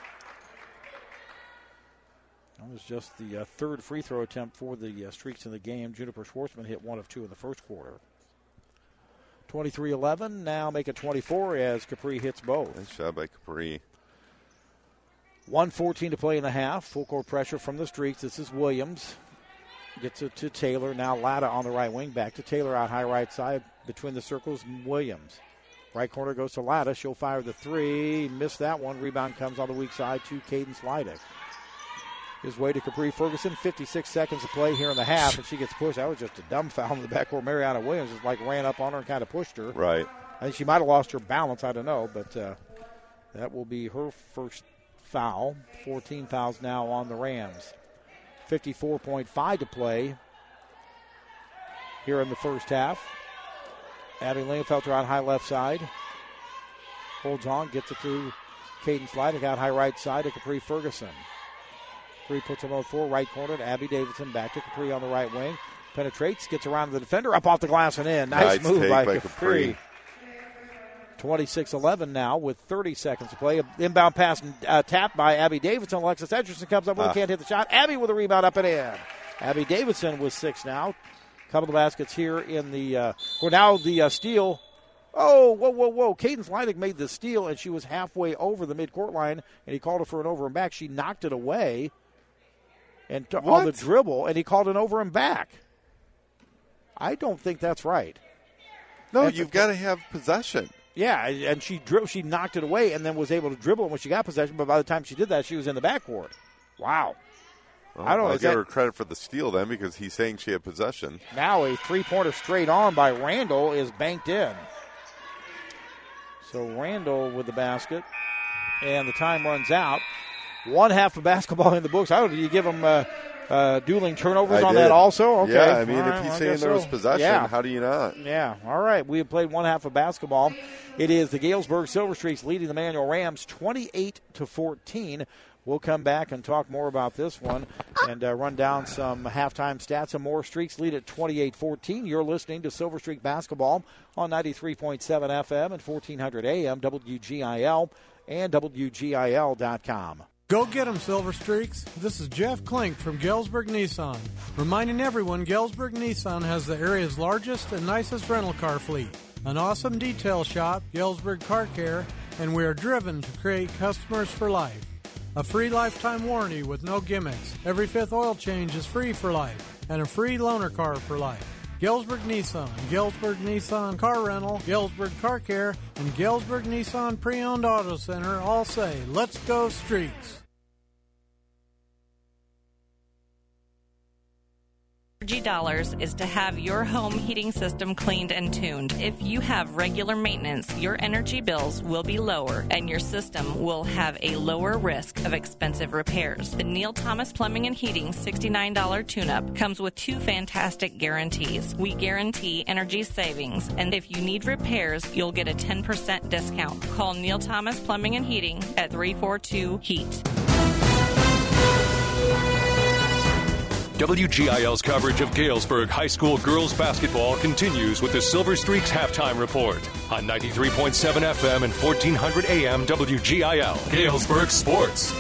That was just the uh, third free throw attempt for the uh, Streaks in the game. Juniper Schwartzman hit one of two in the first quarter. twenty-three eleven, now make it twenty-four as Capri hits both. Nice job by Capri. one fourteen to play in the half. Full court pressure from the Streaks. This is Williams. Gets it to Taylor. Now Latta on the right wing. Back to Taylor out high right side. Between the circles, Williams. Right corner goes to Latta. She'll fire the three. Missed that one. Rebound comes on the weak side to Caden Slydick. His way to Capri Ferguson. fifty-six seconds to play here in the half, and she gets pushed. That was just a dumb foul in the backcourt. Mariana Williams just like ran up on her and kind of pushed her. Right. I think she might have lost her balance. I don't know, but uh, that will be her first foul. fourteen fouls now on the Rams. fifty-four point five to play here in the first half. Abby Lingenfelter on high left side. Holds on, gets it to Caden Slydick out high right side to Capri Ferguson. Capri puts him on the floor, right corner to Abby Davidson. Back to Capri on the right wing. Penetrates, gets around the defender, up off the glass and in. Nice, nice move by, by Capri. Capri. twenty-six eleven now with thirty seconds to play. Inbound pass uh, tapped by Abby Davidson. Alexis Edgerson comes up with ah. it, can't hit the shot. Abby with a rebound up and in. Abby Davidson with six now. Couple of baskets here in the, uh, well, now the uh, steal. Oh, whoa, whoa, whoa. Caden Slydick made the steal, and she was halfway over the midcourt line, and he called her for an over and back. She knocked it away and t- on the dribble, and he called an over and back. I don't think that's right. No, and you've got to have possession. Yeah, and she dri- she knocked it away and then was able to dribble when she got possession, but by the time she did that, she was in the backcourt. Wow. Well, I don't know. I'll give that, her credit for the steal then because he's saying she had possession. Now a three-pointer straight on by Randall is banked in. So Randall with the basket. and the time runs out. One half of basketball in the books. How do you give them uh, uh, dueling turnovers I on did. that also? Okay. Yeah, I mean, all if right, he's well, saying there was so. possession, yeah. how do you not? Yeah, all right. We have played one half of basketball. It is the Galesburg Silver Streaks leading the Manual Rams twenty-eight to fourteen. We'll come back and talk more about this one and uh, run down some halftime stats and more. Streaks lead at twenty-eight fourteen. You're listening to Silver Streak Basketball on ninety-three point seven F M and fourteen hundred A M, W G I L, and W G I L dot com. Go get them, Silver Streaks. This is Jeff Klink from Galesburg Nissan. Reminding everyone, Galesburg Nissan has the area's largest and nicest rental car fleet. An awesome detail shop, Galesburg Car Care, and we are driven to create customers for life. A free lifetime warranty with no gimmicks. Every fifth oil change is free for life. And a free loaner car for life. Galesburg Nissan, Galesburg Nissan Car Rental, Galesburg Car Care, and Galesburg Nissan Pre-Owned Auto Center all say, let's go Streaks. Energy Dollars is to have your home heating system cleaned and tuned. If you have regular maintenance, your energy bills will be lower and your system will have a lower risk of expensive repairs. The Neil Thomas Plumbing and Heating sixty-nine dollars tune-up comes with two fantastic guarantees. We guarantee energy savings, and if you need repairs, you'll get a ten percent discount. Call Neil Thomas Plumbing and Heating at three four two HEAT. W G I L's coverage of Galesburg High School girls basketball continues with the Silver Streaks halftime report on ninety-three point seven F M and fourteen hundred A M W G I L. Galesburg Sports.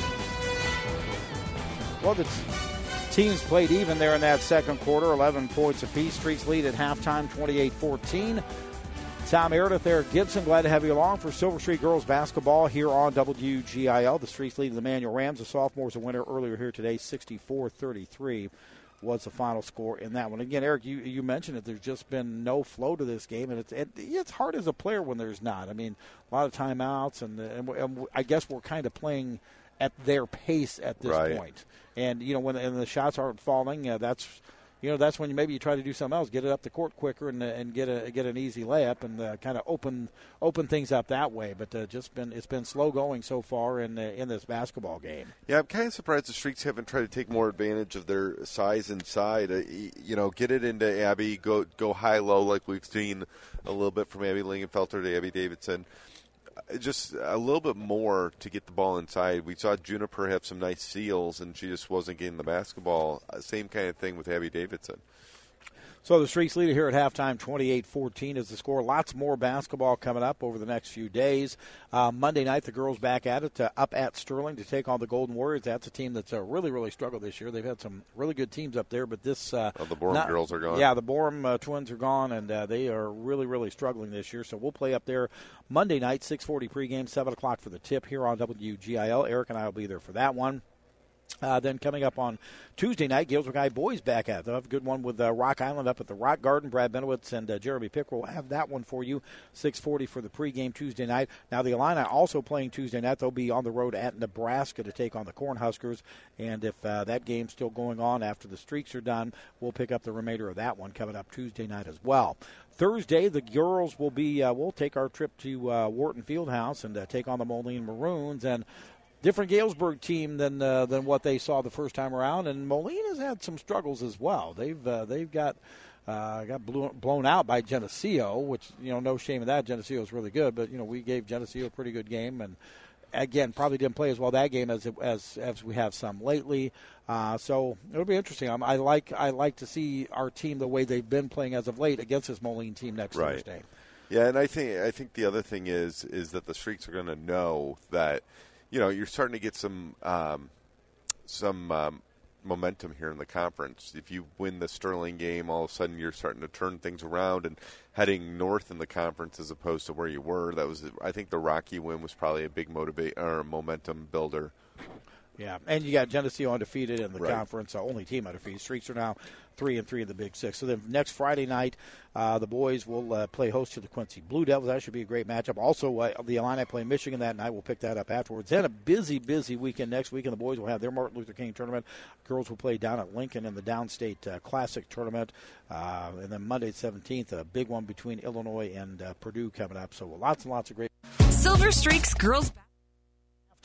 Well, the t- teams played even there in that second quarter, eleven points apiece. Streaks lead at halftime, twenty-eight fourteen. Tom Meredith, Eric Gibson, glad to have you along for Silver Streak girls basketball here on W G I L. The Streaks lead the Manual Rams. The sophomores a winner earlier here today, sixty-four thirty-three was the final score in that one. Again, Eric, you you mentioned it. There's just been no flow to this game, and it's it, it's hard as a player when there's not. I mean, a lot of timeouts, and, and, and I guess we're kind of playing at their pace at this right. point. And you know, when and the shots aren't falling, uh, that's. You know, that's when you, maybe you try to do something else, get it up the court quicker and, uh, and get a get an easy layup and uh, kind of open open things up that way. But uh, just been it's been slow going so far in uh, in this basketball game. Yeah, I'm kind of surprised the Streaks haven't tried to take more advantage of their size inside. Uh, you know, get it into Abby, go go high low like we've seen a little bit from Abby Lingenfelter to Abby Davidson. Just a little bit more to get the ball inside. We saw Juniper have some nice steals, and she just wasn't getting the basketball. Same kind of thing with Abby Davidson. So the Streaks lead here at halftime, twenty-eight fourteen is the score. Lots more basketball coming up over the next few days. Uh, Monday night, the girls back at it, uh, up at Sterling to take on the Golden Warriors. That's a team that's uh, really, really struggled this year. They've had some really good teams up there, but this uh, – oh, the Borum not, girls are gone. Yeah, the Borum uh, twins are gone, and uh, they are really, really struggling this year. So we'll play up there Monday night, six forty pregame, seven o'clock for the tip here on W G I L. Eric and I will be there for that one. Uh, then coming up on Tuesday night, Galesburg High boys back at it. They'll have a good one with uh, Rock Island up at the Rock Garden. Brad Benowitz and uh, Jeremy Pickrell will have that one for you. six forty for the pregame Tuesday night. Now the Illini also playing Tuesday night. They'll be on the road at Nebraska to take on the Cornhuskers. And if uh, that game's still going on after the Streaks are done, we'll pick up the remainder of that one coming up Tuesday night as well. Thursday, the girls will be. Uh, we'll take our trip to uh, Wharton Fieldhouse and uh, take on the Moline Maroons. And different Galesburg team than uh, than what they saw the first time around, and Moline has had some struggles as well. They've uh, they've got uh, got blew, blown out by Geneseo, which you know no shame in that. Geneseo is really good, but you know we gave Geneseo a pretty good game, and again probably didn't play as well that game as as as we have some lately. Uh, so it'll be interesting. I'm, I like I like to see our team the way they've been playing as of late against this Moline team next right. Thursday. Yeah, and I think I think the other thing is is that the Streaks are going to know that. You know, you're starting to get some um, some um, momentum here in the conference. If you win the Sterling game, all of a sudden you're starting to turn things around and heading north in the conference as opposed to where you were. That was, I think, the Rocky win was probably a big motivate or momentum builder. Yeah, and you got Geneseo undefeated in the right. conference, uh, only team undefeated. Streaks are now three and three in the Big Six. So then next Friday night, uh, the boys will uh, play host to the Quincy Blue Devils. That should be a great matchup. Also, uh, the Illini play Michigan that night. We'll pick that up afterwards. Then a busy, busy weekend next week, and the boys will have their Martin Luther King tournament. Girls will play down at Lincoln in the Downstate uh, Classic tournament. Uh, and then Monday the seventeenth, a big one between Illinois and uh, Purdue coming up. So lots and lots of great. Silver Streaks girls.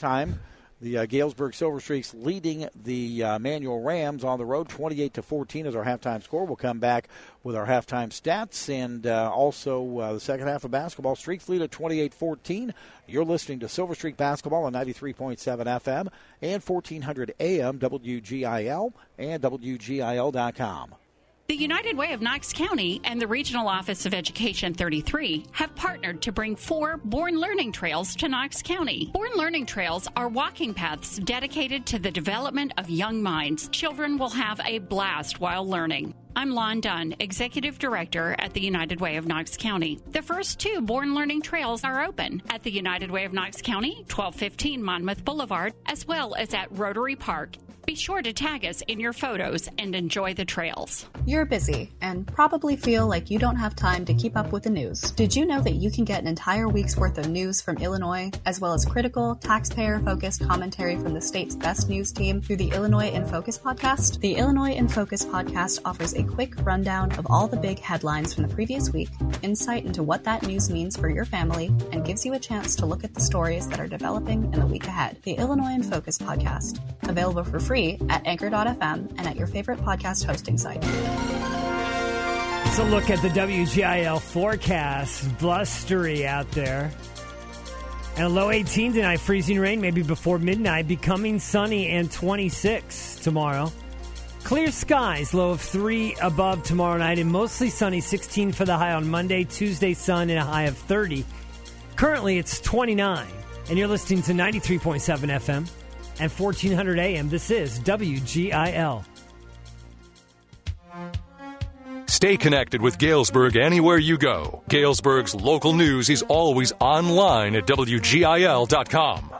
halftime, the uh, Galesburg Silver Streaks leading the uh, Manual Rams on the road, twenty-eight to fourteen is our halftime score. We'll come back with our halftime stats and uh, also uh, the second half of basketball. Streaks lead at twenty-eight fourteen. You're listening to Silver Streak Basketball on ninety-three point seven F M and fourteen hundred A M W G I L and W G I L dot com. The United Way of Knox County and the Regional Office of Education thirty-three have partnered to bring four Born Learning Trails to Knox County. Born Learning Trails are walking paths dedicated to the development of young minds. Children will have a blast while learning. I'm Lon Dunn, Executive Director at the United Way of Knox County. The first two Born Learning Trails are open at the United Way of Knox County, twelve fifteen Monmouth Boulevard, as well as at Rotary Park. Be sure to tag us in your photos and enjoy the trails. You're busy and probably feel like you don't have time to keep up with the news. Did you know that you can get an entire week's worth of news from Illinois, as well as critical, taxpayer-focused commentary from the state's best news team through the Illinois in Focus podcast? The Illinois in Focus podcast offers a quick rundown of all the big headlines from the previous week, insight into what that news means for your family, and gives you a chance to look at the stories that are developing in the week ahead. The Illinois in Focus podcast, available for free at anchor dot f m and at your favorite podcast hosting site. So look at the W G I L forecast. Blustery out there. And a low eighteen tonight. Freezing rain maybe before midnight. Becoming sunny and twenty-six tomorrow. Clear skies. Low of three above tomorrow night. And mostly sunny. sixteen for the high on Monday. Tuesday sun and a high of thirty. Currently it's twenty-nine. And you're listening to ninety-three point seven F M. And fourteen hundred A M. This is W G I L. Stay connected with Galesburg anywhere you go. Galesburg's local news is always online at W G I L dot com.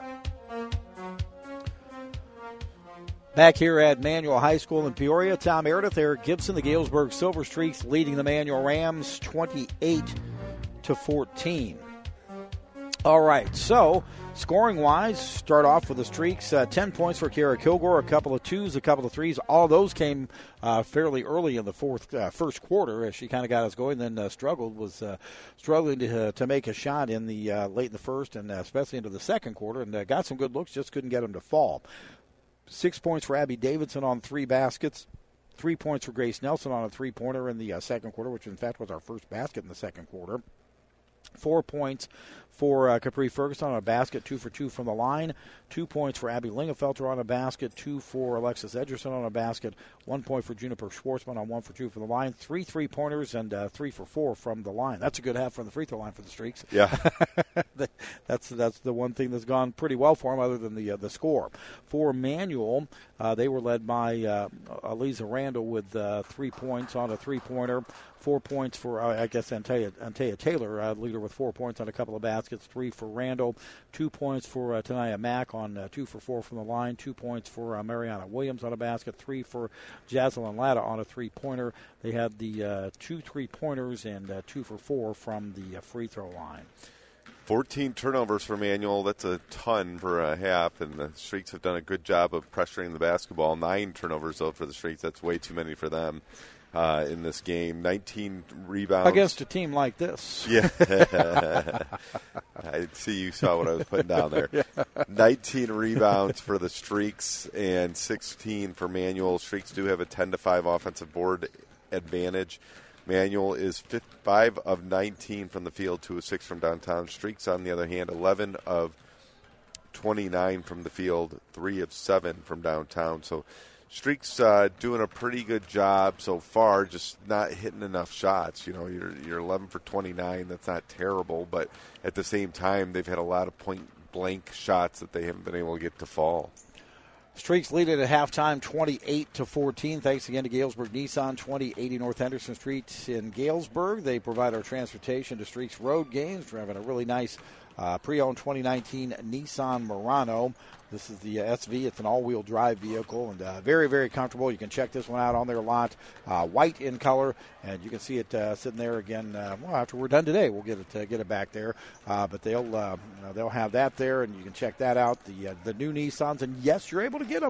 Back here at Manual High School in Peoria, Tom Meredith, Eric Gibson, the Galesburg Silver Streaks leading the Manual Rams twenty-eight to fourteen. All right, so scoring-wise, start off with the Streaks. Uh, ten points for Kara Kilgore, a couple of twos, a couple of threes. All of those came uh, fairly early in the fourth, uh, first quarter as she kind of got us going, then uh, struggled, was uh, struggling to uh, to make a shot in the uh, late in the first and uh, especially into the second quarter, and uh, got some good looks, just couldn't get them to fall. Six points for Abby Davidson on three baskets. Three points for Grace Nelson on a three-pointer in the uh, second quarter, which in fact was our first basket in the second quarter. Four points for uh, Capri Ferguson on a basket, two for two from the line. Two points for Abby Lingenfelter on a basket, two for Alexis Edgerson on a basket. One point for Juniper Schwartzman on one for two from the line. Three three-pointers and uh, three for four from the line. That's a good half from the free throw line for the Streaks. Yeah. that's that's the one thing that's gone pretty well for them other than the uh, the score. For Manual, uh, they were led by uh, Aliza Randall with uh, three points on a three-pointer. Four points for, uh, I guess, Antea, Antea Taylor, uh, leader with four points on a couple of baskets. Three for Randall. Two points for uh, Tanaya Mack on uh, two for four from the line. Two points for uh, Mariana Williams on a basket. Three for Jaslyn Latta on a three-pointer. They had the uh, two three-pointers and uh, two for four from the uh, free throw line. fourteen turnovers for Manual. That's a ton for a half, and the Streaks have done a good job of pressuring the basketball. Nine turnovers, though, for the Streaks. That's way too many for them. Uh, in this game, nineteen rebounds. Against a team like this. Yeah. I see you saw what I was putting down there. Yeah. nineteen rebounds for the Streaks and sixteen for Manual. Streaks do have a ten to five offensive board advantage. Manual is five of nineteen from the field, two of six from downtown. Streaks, on the other hand, eleven of twenty-nine from the field, three of seven from downtown. So Streaks uh, doing a pretty good job so far, just not hitting enough shots. You know, you're you're eleven for twenty-nine. That's not terrible, but at the same time, they've had a lot of point-blank shots that they haven't been able to get to fall. Streaks lead it at halftime, twenty-eight to fourteen. Thanks again to Galesburg Nissan, twenty eighty North Henderson Street in Galesburg. They provide our transportation to Streaks road games. We're having a really nice uh, pre-owned twenty nineteen Nissan Murano. This is the uh, S V. It's an all-wheel drive vehicle and uh, very, very comfortable. You can check this one out on their lot. Uh, white in color, and you can see it uh, sitting there again. Uh, well, after we're done today, we'll get it uh, get it back there. Uh, but they'll uh, you know, they'll have that there, and you can check that out. The uh, the new Nissans, and yes, you're able to get them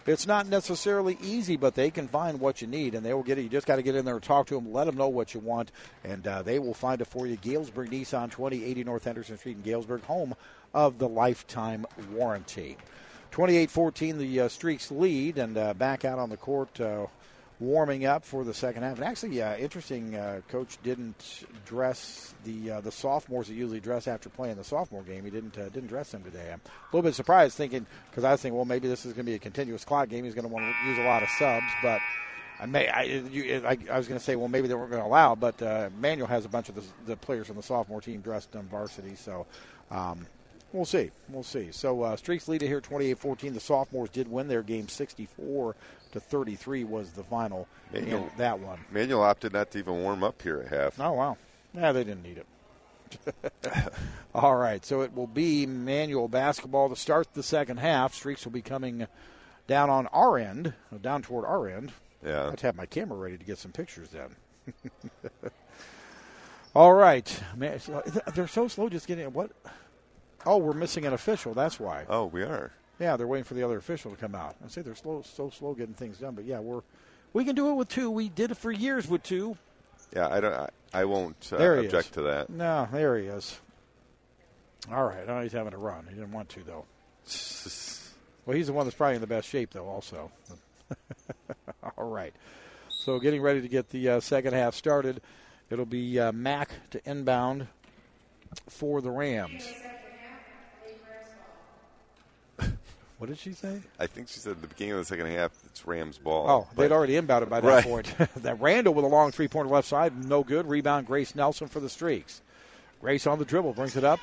It's not necessarily easy, but they can find what you need, and they will get it. You just got to get in there and talk to them, let them know what you want, and uh, they will find it for you. Galesburg Nissan, twenty eighty North Henderson Street in Galesburg, home of the lifetime warranty. twenty-eight fourteen, the uh, Streaks lead, and uh, back out on the court, uh, warming up for the second half. And actually, uh, interesting, uh, Coach didn't dress the uh, the sophomores that usually dress after playing the sophomore game. He didn't uh, didn't dress them today. I'm a little bit surprised, thinking because I was thinking, well, maybe this is going to be a continuous clock game. He's going to want to use a lot of subs, but I may I, you, I, I was going to say, well, maybe they weren't going to allow, but uh, Manual has a bunch of the, the players on the sophomore team dressed on varsity, so. Um, We'll see. We'll see. So uh, Streaks lead it here twenty-eight fourteen. The sophomores did win their game sixty-four to thirty-three was the final Manual, in that one. Manual opted not to even warm up here at half. Oh, wow. Yeah, they didn't need it. All right, so it will be Manual basketball to start the second half. Streaks will be coming down on our end, down toward our end. Yeah. I have to have my camera ready to get some pictures then. All right. Man, they're so slow just getting – what – Oh, we're missing an official. That's why. Oh, we are. Yeah, they're waiting for the other official to come out. I say they're slow, so slow getting things done, but yeah, we're we can do it with two. We did it for years with two. Yeah, I don't. I, I won't uh, object is. to that. No, there he is. All right. Oh, he's having a run. He didn't want to though. Well, he's the one that's probably in the best shape though. Also. All right. So getting ready to get the uh, second half started. It'll be uh, Mack to inbound for the Rams. What did she say? I think she said at the beginning of the second half, it's Rams ball. Oh, but, they'd already inbounded by that right. point. That Randall with a long three-pointer left side, no good. Rebound, Grace Nelson for the Streaks. Grace on the dribble, brings it up.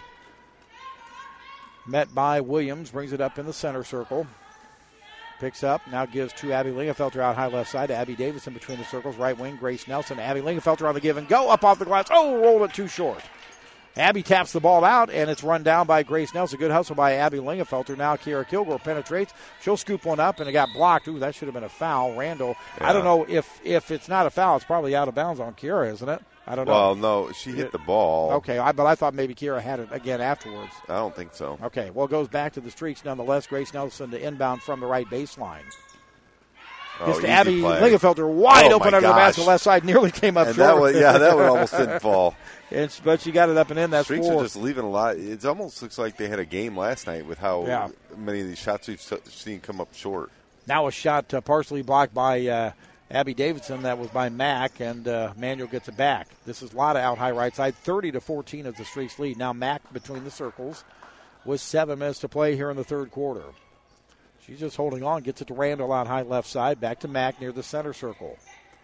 Met by Williams, brings it up in the center circle. Picks up, now gives to Abby Lingenfelter out high left side to Abby Davidson between the circles. Right wing, Grace Nelson. Abby Lingenfelter on the give and go, up off the glass. Oh, rolled it too short. Abby taps the ball out, and it's run down by Grace Nelson. Good hustle by Abby Lingenfelter. Now Kiera Kilgore penetrates. She'll scoop one up, and it got blocked. Ooh, that should have been a foul. Randall, yeah. I don't know if, if it's not a foul. It's probably out of bounds on Kiera, isn't it? I don't well, know. Well, no, she hit the ball. Okay, I, but I thought maybe Kiera had it again afterwards. I don't think so. Okay, well, it goes back to the Streaks nonetheless. Grace Nelson to inbound from the right baseline. Just oh, Abby play. Lingenfelter wide oh open under gosh. the basket left side, nearly came up and short. That was, yeah, that one almost didn't fall. It's, but she got it up and in. That's Streaks four. are just leaving a lot. It almost looks like they had a game last night with how yeah. many of these shots we've seen come up short. Now a shot uh, partially blocked by uh, Abby Davidson. That was by Mack, and uh, Manuel gets it back. This is Lotta out high right side. thirty to fourteen is the Streaks lead. Now Mack between the circles with seven minutes to play here in the third quarter. She's just holding on, gets it to Randall out high left side, back to Mack near the center circle.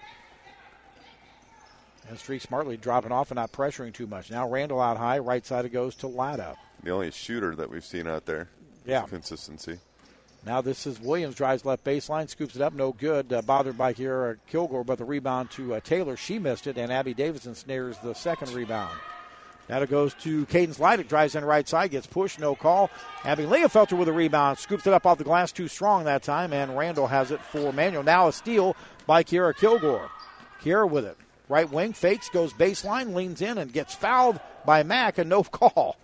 And Streaks smartly dropping off and not pressuring too much. Now Randall out high, right side it goes to Latta. The only shooter that we've seen out there. Yeah. Consistency. Now this is Williams, drives left baseline, scoops it up, no good. Uh, bothered by here Kilgore, but the rebound to uh, Taylor. She missed it, and Abby Davidson snares the second rebound. Now it goes to Cadence Leidick, drives in right side, gets pushed, no call. Abby Lingenfelter with a rebound, scoops it up off the glass, too strong that time, and Randall has it for Manuel. Now a steal by Kiera Kilgore. Kiera with it. Right wing, fakes, goes baseline, leans in, and gets fouled by Mack, and no call.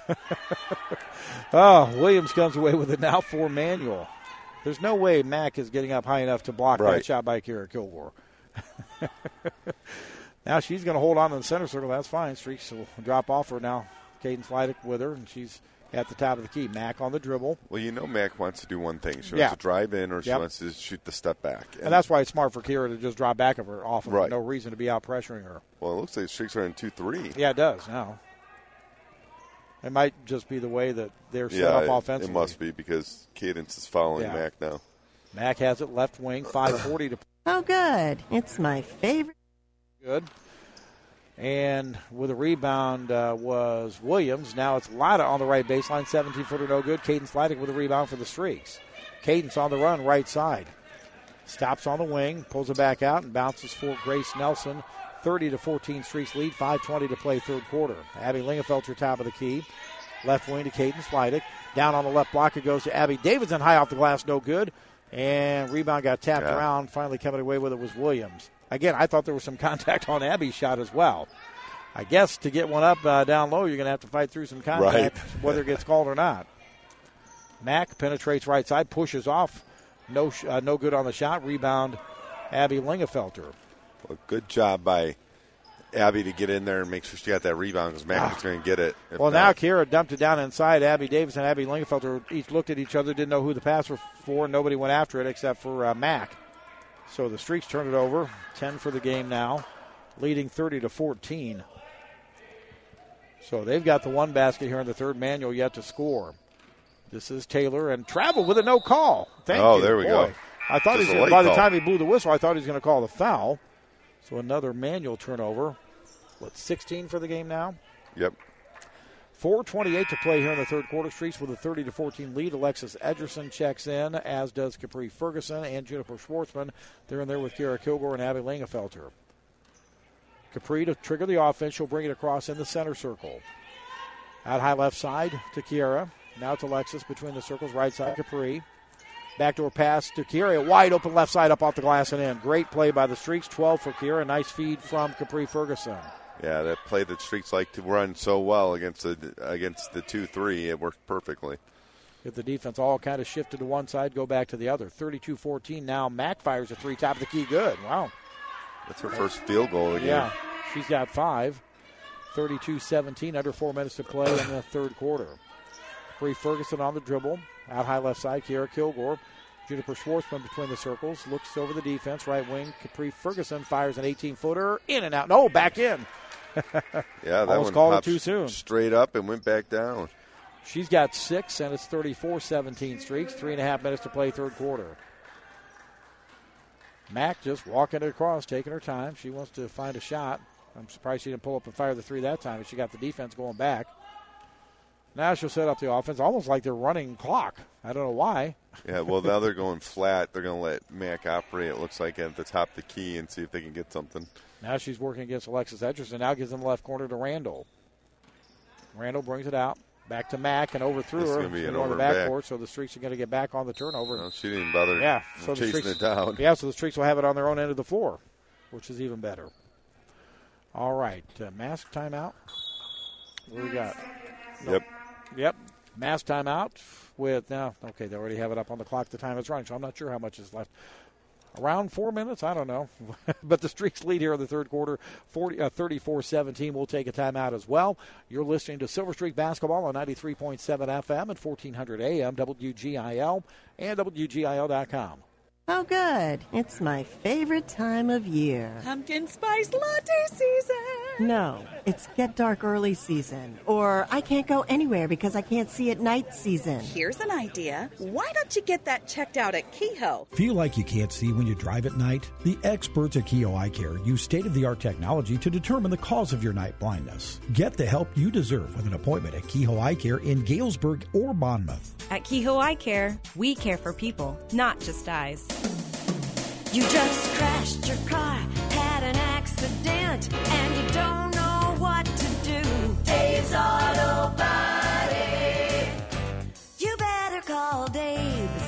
Oh, Williams comes away with it now for Manuel. There's no way Mack is getting up high enough to block right. that shot by Kiera Kilgore. Now she's going to hold on to the center circle. That's fine. Streaks will drop off her now. Cadence Leidick with her, and she's at the top of the key. Mack on the dribble. Well, you know Mack wants to do one thing. She yeah. wants to drive in or she yep. wants to shoot the step back. And, and that's why it's smart for Kiera to just drop back of her off of right. her. No reason to be out pressuring her. Well, it looks like the Streaks are in two three. Yeah, it does now. It might just be the way that they're set yeah, up it, offensively. It must be because Cadence is following yeah. Mack now. Mack has it left wing, five forty to play. Oh, good. It's my favorite. Good. And with a rebound uh, was Williams. Now it's Latta on the right baseline, seventeen-footer no good. Cadence Leidick with a rebound for the Streaks. Cadence on the run, right side. Stops on the wing, pulls it back out, and bounces for Grace Nelson. thirty to fourteen Streaks lead, five twenty to play third quarter. Abby Lingenfelter top of the key. Left wing to Cadence Leidick. Down on the left block it goes to Abby Davidson. High off the glass, no good. And rebound got tapped yeah. around. Finally coming away with it was Williams. Again, I thought there was some contact on Abby's shot as well. I guess to get one up uh, down low, you're going to have to fight through some contact, right. whether it gets called or not. Mack penetrates right side, pushes off No, uh, no good on the shot. Rebound, Abby Lingefelter. Well, good job by Abby to get in there and make sure she got that rebound because Mac ah. was going to get it. Well, not. now Kiera dumped it down inside. Abby Davis and Abby Lingefelter each looked at each other, didn't know who the pass was for. Nobody went after it except for uh, Mac. So the Streaks turn it over. ten for the game now, leading thirty to fourteen. So they've got the one basket here in the third. Manuel yet to score. This is Taylor and travel with a no call. Thank oh, you. there we Boy. go. I thought he's gonna, by the time he blew the whistle, I thought he was going to call the foul. So another Manuel turnover. What, sixteen for the game now? Yep. four twenty-eight to play here in the third quarter. Streaks with a thirty to fourteen lead. Alexis Edgerson checks in, as does Capri Ferguson and Juniper Schwartzman. They're in there with Kiera Kilgore and Abby Lingefelter. Capri to trigger the offense. She'll bring it across in the center circle. Out high left side to Kiera. Now to Alexis between the circles. Right side Capri. Backdoor pass to Kiera. Wide open left side up off the glass and in. Great play by the Streaks. twelve for Kiera. Nice feed from Capri Ferguson. Yeah, that play that Streaks like to run so well against the against the two three. It worked perfectly. If the defense all kind of shifted to one side, go back to the other. thirty-two fourteen now. Mac fires a three. Top of the key. Good. Wow. That's her first field goal of the game. Yeah, she's got five. thirty-two seventeen. Under four minutes to play in the third quarter. Capri Ferguson on the dribble. Out high left side, Kiera Kilgore. Juniper Schwartzman between the circles. Looks over the defense. Right wing, Capri Ferguson fires an eighteen-footer. In and out. No, back in. Yeah, that almost one called it too soon. Straight up and went back down. She's got six, and it's thirty-four seventeen Streaks. Three and a half minutes to play third quarter. Mac just walking it across, taking her time. She wants to find a shot. I'm surprised she didn't pull up and fire the three that time, but she got the defense going back. Now she'll set up the offense, almost like they're running clock. I don't know why. Yeah, well, now they're going flat. They're going to let Mac operate, it looks like, at the top of the key and see if they can get something. Now she's working against Alexis Edgerson. Now gives them the left corner to Randall. Randall brings it out. Back to Mac and overthrew this her. Going to be an on over the backcourt, back. so the Streaks are going to get back on the turnover. No, she didn't bother yeah, so chasing the Streaks, it down. Yeah, so the Streaks will have it on their own end of the floor, which is even better. All right, uh, mask timeout. What do we got? Yep. Yep. Mass timeout with now. Okay, they already have it up on the clock. The time is running, so I'm not sure how much is left. Around four minutes, I don't know. But the Streaks lead here in the third quarter, forty, uh, thirty-four seventeen. We'll take a timeout as well. You're listening to Silver Streak Basketball on ninety-three point seven F M and fourteen hundred A M, W G I L, and W G I L dot com. Oh, good. It's my favorite time of year. Pumpkin spice latte season. No, it's get dark early season. Or I can't go anywhere because I can't see at night season. Here's an idea. Why don't you get that checked out at Kehoe? Feel like you can't see when you drive at night? The experts at Kehoe Eye Care use state-of-the-art technology to determine the cause of your night blindness. Get the help you deserve with an appointment at Kehoe Eye Care in Galesburg or Monmouth. At Kehoe Eye Care, we care for people, not just eyes. You just crashed your car, had an accident, and you don't know what to do. Dave's Auto Body. You better call Dave's.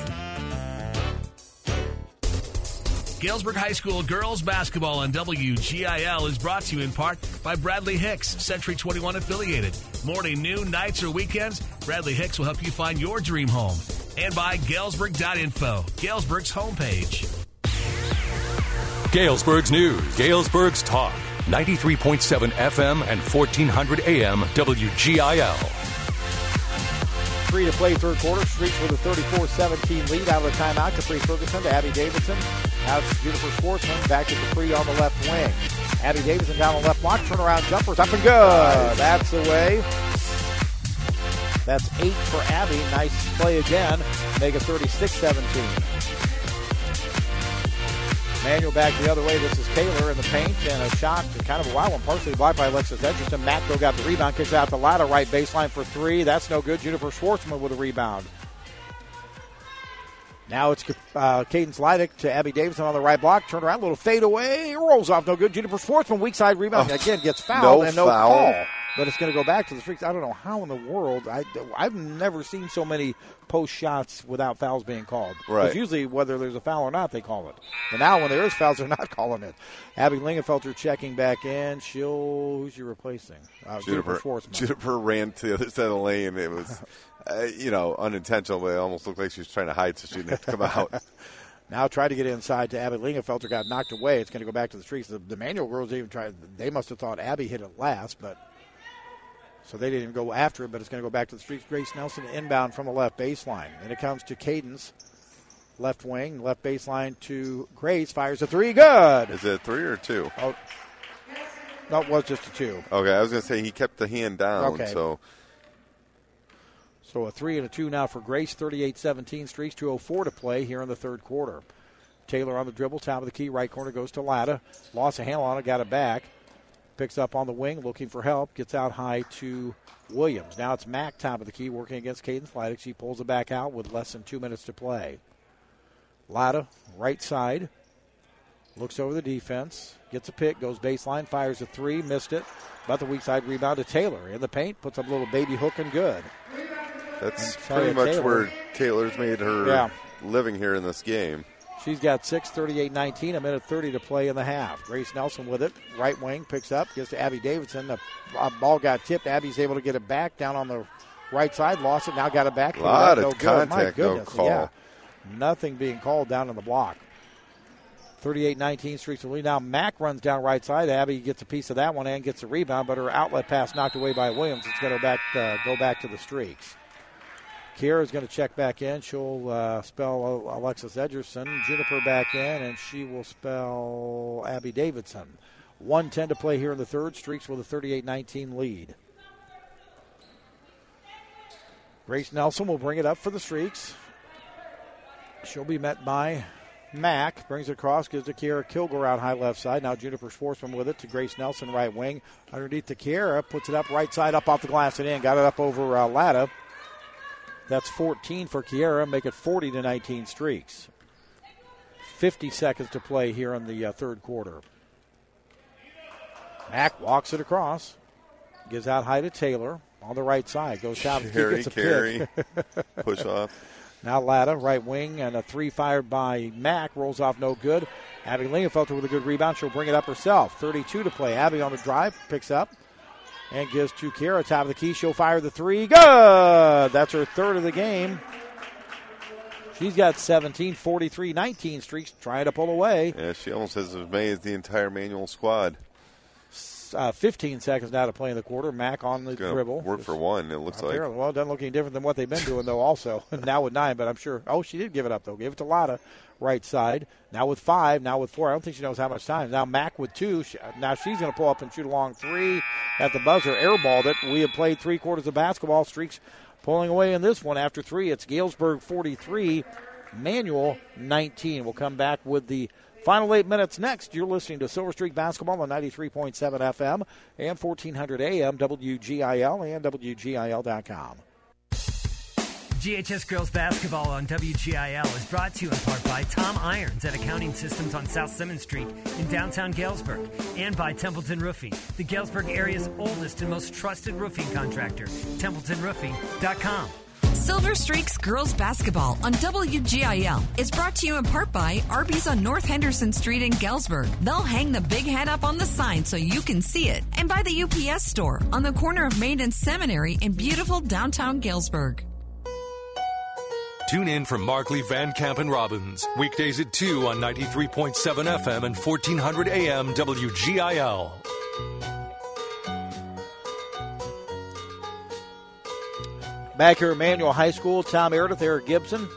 Galesburg High School girls basketball on W G I L is brought to you in part by Bradley Hicks, Century twenty-one affiliated. Morning, noon, nights, or weekends, Bradley Hicks will help you find your dream home. And by Galesburg dot info, Galesburg's homepage. Galesburg's News, Galesburg's Talk, ninety-three point seven F M and fourteen hundred A M W G I L. Three to play third quarter. Streaks with a thirty-four seventeen lead out of the timeout. Capri Ferguson to Abby Davidson. Out to Juniper Schwartzman. Back to Capri on the left wing. Abby Davidson down on the left block. Turnaround jumpers up and good. That's the way. That's eight for Abby. Nice play again. Make it thirty-six seventeen. Manuel back the other way. This is Taylor in the paint, and a shot, kind of a wild one, partially blocked by Alexis Edgerson. Matt, though, got the rebound, kicks out the ladder, right baseline for three. That's no good. Juniper Schwartzman with a rebound. Now it's uh, Cadence Leidick to Abby Davidson on the right block. Turn around, little fade away, rolls off, no good. Juniper Schwartzman, weak side rebound, oh, again gets fouled no and no foul. call. but it's going to go back to the Streaks. I don't know how in the world. I, I've never seen so many post shots without fouls being called. Right. Because usually whether there's a foul or not, they call it. But now when there is fouls, they're not calling it. Abby Lingenfelter checking back in. She'll, who's she replacing? Uh, Juniper, Juniper, Juniper ran to the other side of the lane. It was, uh, you know, unintentional, but it almost looked like she was trying to hide so she didn't have to come out. Now tried to get inside to Abby Lingenfelter, got knocked away. It's going to go back to the Streaks. The, the Manual girls even tried. They must have thought Abby hit it last, but so they didn't even go after it. But it's going to go back to the Streaks. Grace Nelson inbound from the left baseline, and it comes to Cadence, left wing, left baseline to Grace. Fires a three, good. Is it a three or a two? Oh, no, it was just a two. Okay, I was going to say he kept the hand down, okay. so. So a three and a two now for Grace, thirty-eight seventeen Streaks, two oh four to play here in the third quarter. Taylor on the dribble, top of the key, right corner goes to Latta. Lost a handle on it, got it back. Picks up on the wing, looking for help, gets out high to Williams. Now it's Mack, top of the key, working against Cadence Leidig. She pulls it back out with less than two minutes to play. Latta, right side, looks over the defense, gets a pick, goes baseline, fires a three, missed it. But the weak side rebound to Taylor. In the paint, puts up a little baby hook and good. That's pretty much Taylor, where Taylor's made her yeah. living here in this game. She's got six, thirty-eight nineteen, a minute thirty to play in the half. Grace Nelson with it. Right wing picks up, gives to Abby Davidson. The ball got tipped. Abby's able to get it back down on the right side. Lost it, now got it back. A lot of no contact, no call. Yeah. Nothing being called down in the block. thirty-eight nineteen Streaks to lead. Now Mack runs down right side. Abby gets a piece of that one and gets a rebound, but her outlet pass knocked away by Williams. It's going to back, uh, go back to the Streaks. Kiera's going to check back in. She'll uh, spell Alexis Edgerson. Juniper back in, and she will spell Abby Davidson. one ten to play here in the third. Streaks with a thirty-eight nineteen lead. Grace Nelson will bring it up for the Streaks. She'll be met by Mack. Brings it across, gives to Kiera Kilgore out high left side. Now Juniper Schwartzman with it to Grace Nelson, right wing. Underneath to Kiera, puts it up right side, up off the glass and in. Got it up over uh, Latta. That's fourteen for Kiera, make it forty to nineteen Streaks. fifty seconds to play here in the uh, third quarter. Mack walks it across, gives out high to Taylor on the right side. Goes down, carry, gets a carry, pick. push off. Now Latta, right wing, and a three fired by Mack. Rolls off no good. Abby Lingenfelter with a good rebound. She'll bring it up herself. thirty-two to play. Abby on the drive, picks up. And gives to Kiera, top of the key. She'll fire the three. Good! That's her third of the game. She's got seventeen, forty-three nineteen Streaks trying to pull away. Yeah, she almost has as many as the entire Manual squad. Uh, fifteen seconds now to play in the quarter. Mack on the dribble. Work for one, it looks Apparently, like. Well, it doesn't look any different than what they've been doing, though, also. Now with nine, but I'm sure. Oh, she did give it up, though. Gave it to Latta, right side. Now with five, now with four. I don't think she knows how much time. Now Mack with two. She, now she's going to pull up and shoot a long three at the buzzer. Airballed it. We have played three quarters of basketball. Streaks pulling away in this one after three. It's Galesburg forty-three, Manual nineteen. We'll come back with the final eight minutes next. You're listening to Silver Streak Basketball on ninety-three point seven F M and fourteen hundred A M, W G I L and W G I L dot com. G H S Girls Basketball on W G I L is brought to you in part by Tom Irons at Accounting Systems on South Simmons Street in downtown Galesburg, and by Templeton Roofing, the Galesburg area's oldest and most trusted roofing contractor. Templeton Roofing dot com. Silver Streaks Girls Basketball on W G I L is brought to you in part by Arby's on North Henderson Street in Galesburg. They'll hang the big head up on the sign so you can see it. And by the U P S store on the corner of Main and Seminary in beautiful downtown Galesburg. Tune in for Markley, Van Camp, and Robbins. Weekdays at two on ninety-three point seven F M and fourteen hundred A M W G I L. Back here at Manual High School, Tom Meredith, Eric Gibson.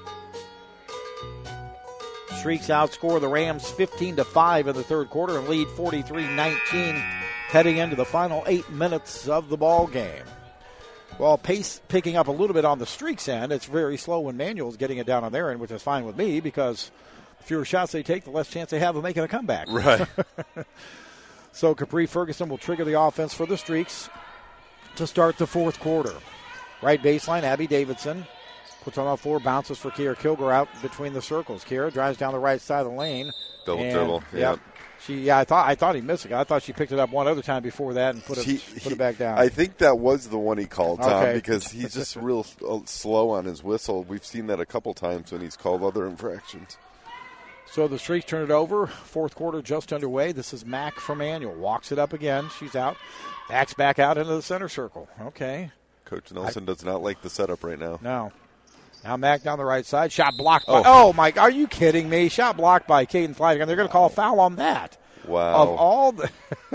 Streaks outscore the Rams fifteen to five in the third quarter and lead forty-three nineteen heading into the final eight minutes of the ball game. Well, pace picking up a little bit on the Streaks end. It's very slow when Manual's getting it down on their end, which is fine with me because the fewer shots they take, the less chance they have of making a comeback. Right. So Capri Ferguson will trigger the offense for the Streaks to start the fourth quarter. Right baseline, Abby Davidson puts on the floor, bounces for Kiera Kilgore out between the circles. Kiera drives down the right side of the lane. Double and, dribble. Yep. Yep. She, yeah, I thought I thought he missed it. I thought she picked it up one other time before that and put it He- put he- it back down. I think that was the one he called, Tom, Okay. because he's just real uh, slow on his whistle. We've seen that a couple times when he's called other infractions. So the Streaks turn it over. Fourth quarter just underway. This is Mack from Manual. Walks it up again. She's out. Backs back out into the center circle. Okay. Coach Nelson I, does not like the setup right now. No. Now Mack down the right side. Shot blocked by. Oh, oh my! Are you kidding me? Shot blocked by Caden Flanagan. They're going to call a foul on that. Wow. Of all the.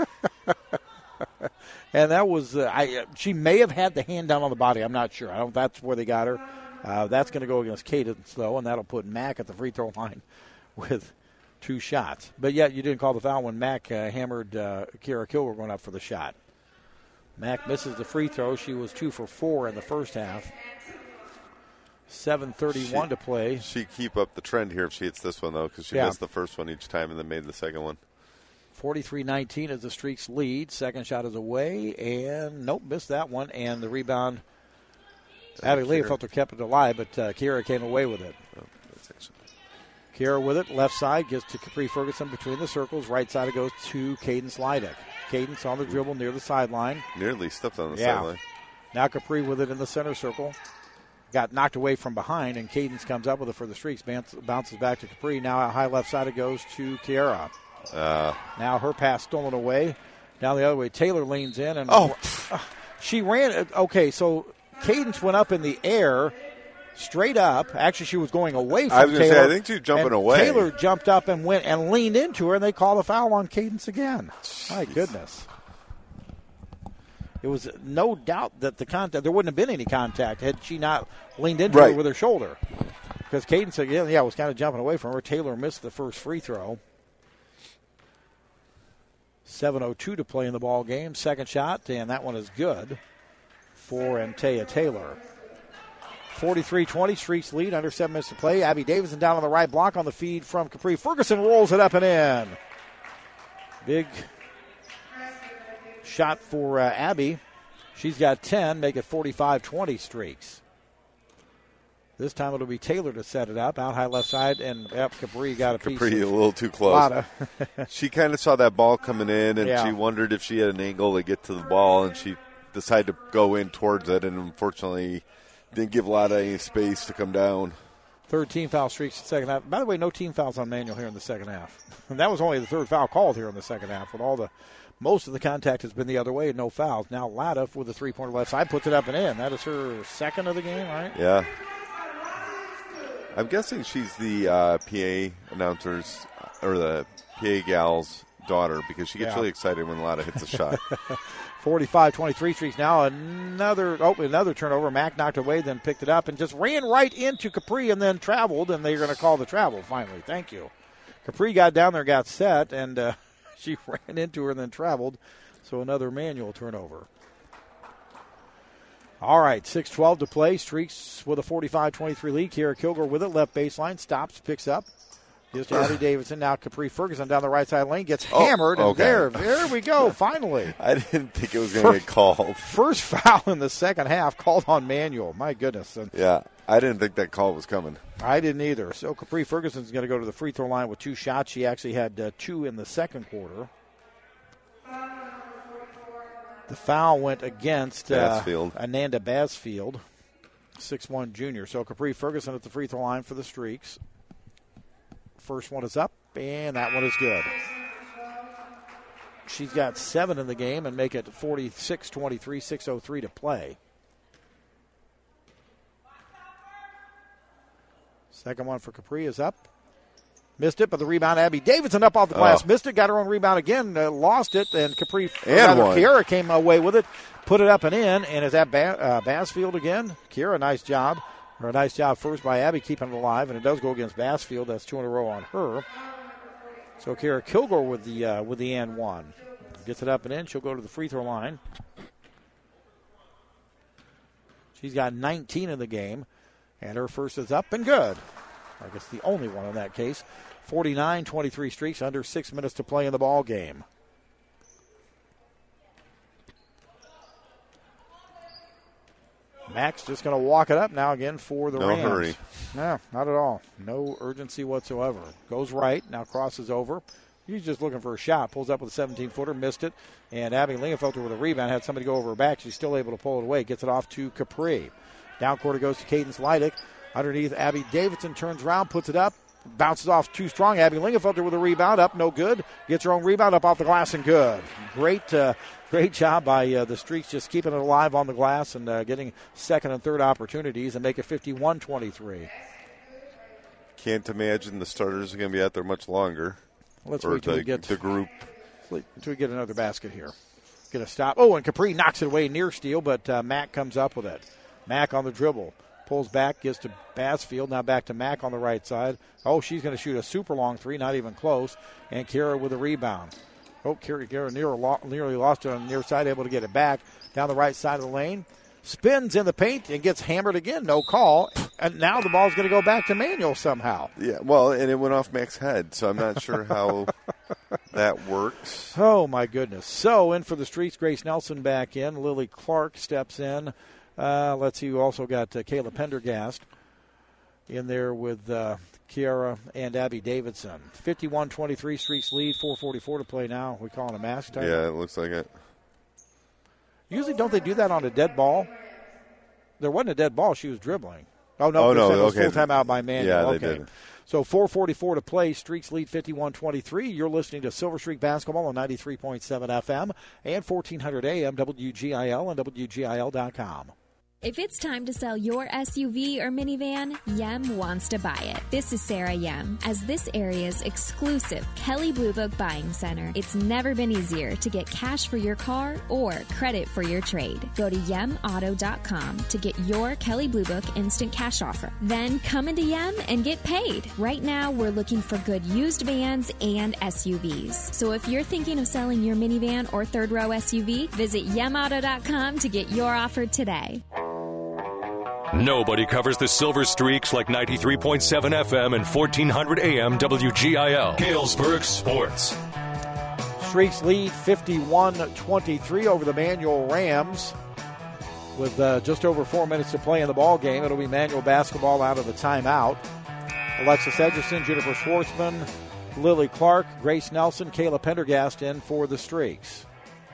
And that was. Uh, I. She may have had the hand down on the body. I'm not sure. I don't. That's where they got her. Uh, that's going to go against Cadence though, and that'll put Mack at the free throw line with two shots. But yet you didn't call the foul when Mack uh, hammered uh, Kiera Kilgore going up for the shot. Mack misses the free throw. She was two for four in the first half. seven thirty-one to play. She keep up the trend here if she hits this one, though, because she Yeah. missed the first one each time and then made the second one. forty-three nineteen is the Streaks lead. Second shot is away, and nope, missed that one. And the rebound, Abby Leofelter kept it alive, but uh, Kiera came away with it. Oh, that's actually... Kiera with it, left side, gets to Capri Ferguson between the circles. Right side it goes to Cadence Lydek. Cadence on the dribble near the sideline. Nearly stepped on the yeah. sideline. Now Capri with it in the center circle. Got knocked away from behind, and Cadence comes up with it for the Streaks. Bounces back to Capri. Now out high left side it goes to Kiera. Uh, now her pass stolen away. Down the other way, Taylor leans in. and Oh. uh, She ran. Okay, so Cadence went up in the air, straight up. Actually, she was going away from I was going to Taylor. say, I think she was jumping and away. Taylor jumped up and went and leaned into her, and they called a foul on Cadence again. Jeez. My goodness. It was no doubt that the contact, there wouldn't have been any contact had she not leaned into right. her with her shoulder. Because Cadence, again, yeah, was kind of jumping away from her. Taylor missed the first free throw. seven oh two to play in the ball game. Second shot, and that one is good for Antea Taylor. forty-three twenty, Streaks lead, under seven minutes to play. Abby Davidson down on the right block on the feed from Capri. Ferguson rolls it up and in. Big shot for uh, Abby. She's got ten, make it forty-five twenty Streaks. This time it'll be Taylor to set it up. Out high left side, and yep, Capri got a piece. Capri of a little too close. Of she kind of saw that ball coming in, and Yeah. she wondered if she had an angle to get to the ball, and she decided to go in towards it, and unfortunately didn't give a lot of any space to come down. Third team foul Streaks in the second half. By the way, no team fouls on Manual here in the second half. And that was only the third foul called here in the second half. With all the, most of the contact has been the other way, no fouls. Now Latta with the three-pointer left side puts it up and in. That is her second of the game, right? Yeah. I'm guessing she's the uh, P A announcer's or the P A gal's daughter because she gets Yeah. really excited when Latta hits a shot. forty-five twenty-three Streaks now. Another oh, another turnover. Mack knocked away, then picked it up and just ran right into Capri and then traveled, and they're going to call the travel finally. Thank you. Capri got down there, got set, and uh, she ran into her and then traveled. So another Manual turnover. All right, six twelve to play. Streaks with a forty-five twenty-three lead. Kiera Kilgore with it. Left baseline. Stops, picks up. Gives to Abby Davidson. Now Capri Ferguson down the right side lane. Gets Oh, hammered. And okay. there, there we go, finally. I didn't think it was going to get called. First foul in the second half called on Manual. My goodness. And Yeah, I didn't think that call was coming. I didn't either. So Capri Ferguson's going to go to the free throw line with two shots. She actually had uh, two in the second quarter. The foul went against uh, Basfield. Ananda Basfield, six one junior. So Capri Ferguson at the free throw line for the Streaks. First one is up, and that one is good. She's got seven in the game and make it forty-six twenty-three, six oh three to play. Second one for Capri is up. Missed it, but the rebound, Abby Davidson up off the glass. Oh. Missed it, got her own rebound again, uh, lost it, and Capri, And rather, one. Kiera came away with it, put it up and in, and is that ba- uh, Basfield again? Kiera, nice job. Or a nice job first by Abby keeping it alive, and it does go against Basfield. That's two in a row on her. So Kiera Kilgore with the uh, with the and one. Gets it up and in. She'll go to the free throw line. She's got nineteen in the game, and her first is up and good. I guess the only one in that case. forty-nine twenty-three Streaks, under six minutes to play in the ball game. Max just going to walk it up now again for the No Rams. hurry. No, not at all. No urgency whatsoever. Goes right, now crosses over. He's just looking for a shot. Pulls up with a seventeen-footer, missed it. And Abby Lingenfelter with a rebound. Had somebody go over her back. She's still able to pull it away. Gets it off to Capri. Down court it goes to Cadence Leidick. Underneath, Abby Davidson turns around, puts it up. Bounces off too strong. Abby Lingenfelter with a rebound. Up, no good. Gets her own rebound up off the glass and good. Great uh, great job by uh, the Streaks just keeping it alive on the glass and uh, getting second and third opportunities and make it fifty-one twenty-three. Can't imagine the starters are going to be out there much longer. Let's or wait till the, we get the group. Until we get another basket here. Get a stop. Oh, and Capri knocks it away near steal, but uh, Mack comes up with it. Mack on the dribble. Pulls back, gives to Basfield. Now back to Mack on the right side. Oh, she's going to shoot a super long three, not even close. And Kira with a rebound. Oh, Kira, Kira near, nearly lost it on the near side, able to get it back. Down the right side of the lane. Spins in the paint and gets hammered again. No call. And now the ball's going to go back to Manuel somehow. Yeah, well, and it went off Mack's head, so I'm not sure how that works. Oh, my goodness. So in for the Streaks, Grace Nelson back in. Lily Clark steps in. Uh, let's see, we also got uh, Kayla Pendergast in there with uh, Kiara and Abby Davidson. fifty-one twenty-three, Streaks lead, four forty-four to play now. We calling a mask time? Yeah, it looks like it. Usually don't they do that on a dead ball? There wasn't a dead ball. She was dribbling. Oh, no, oh, no it was okay. full timeout by Manuel. Yeah, they okay. did. So four forty-four to play. Streaks lead fifty-one twenty-three. You're listening to Silver Streak Basketball on ninety-three point seven F M and fourteen hundred A M W G I L and W G I L dot com. If it's time to sell your S U V or minivan, Yem wants to buy it. This is Sarah Yem. As this area's exclusive Kelly Blue Book buying center, it's never been easier to get cash for your car or credit for your trade. Go to yem auto dot com to get your Kelly Blue Book instant cash offer. Then come into Yem and get paid. Right now, we're looking for good used vans and S U Vs. So if you're thinking of selling your minivan or third row S U V, visit yem auto dot com to get your offer today. Nobody covers the Silver Streaks like ninety-three point seven F M and fourteen hundred A M W G I L. Galesburg Sports. Streaks lead fifty-one twenty-three over the Manual Rams. With uh, just over four minutes to play in the ball game, it'll be Manual basketball out of the timeout. Alexis Edgerson, Jennifer Schwartzman, Lily Clark, Grace Nelson, Kayla Pendergast in for the Streaks.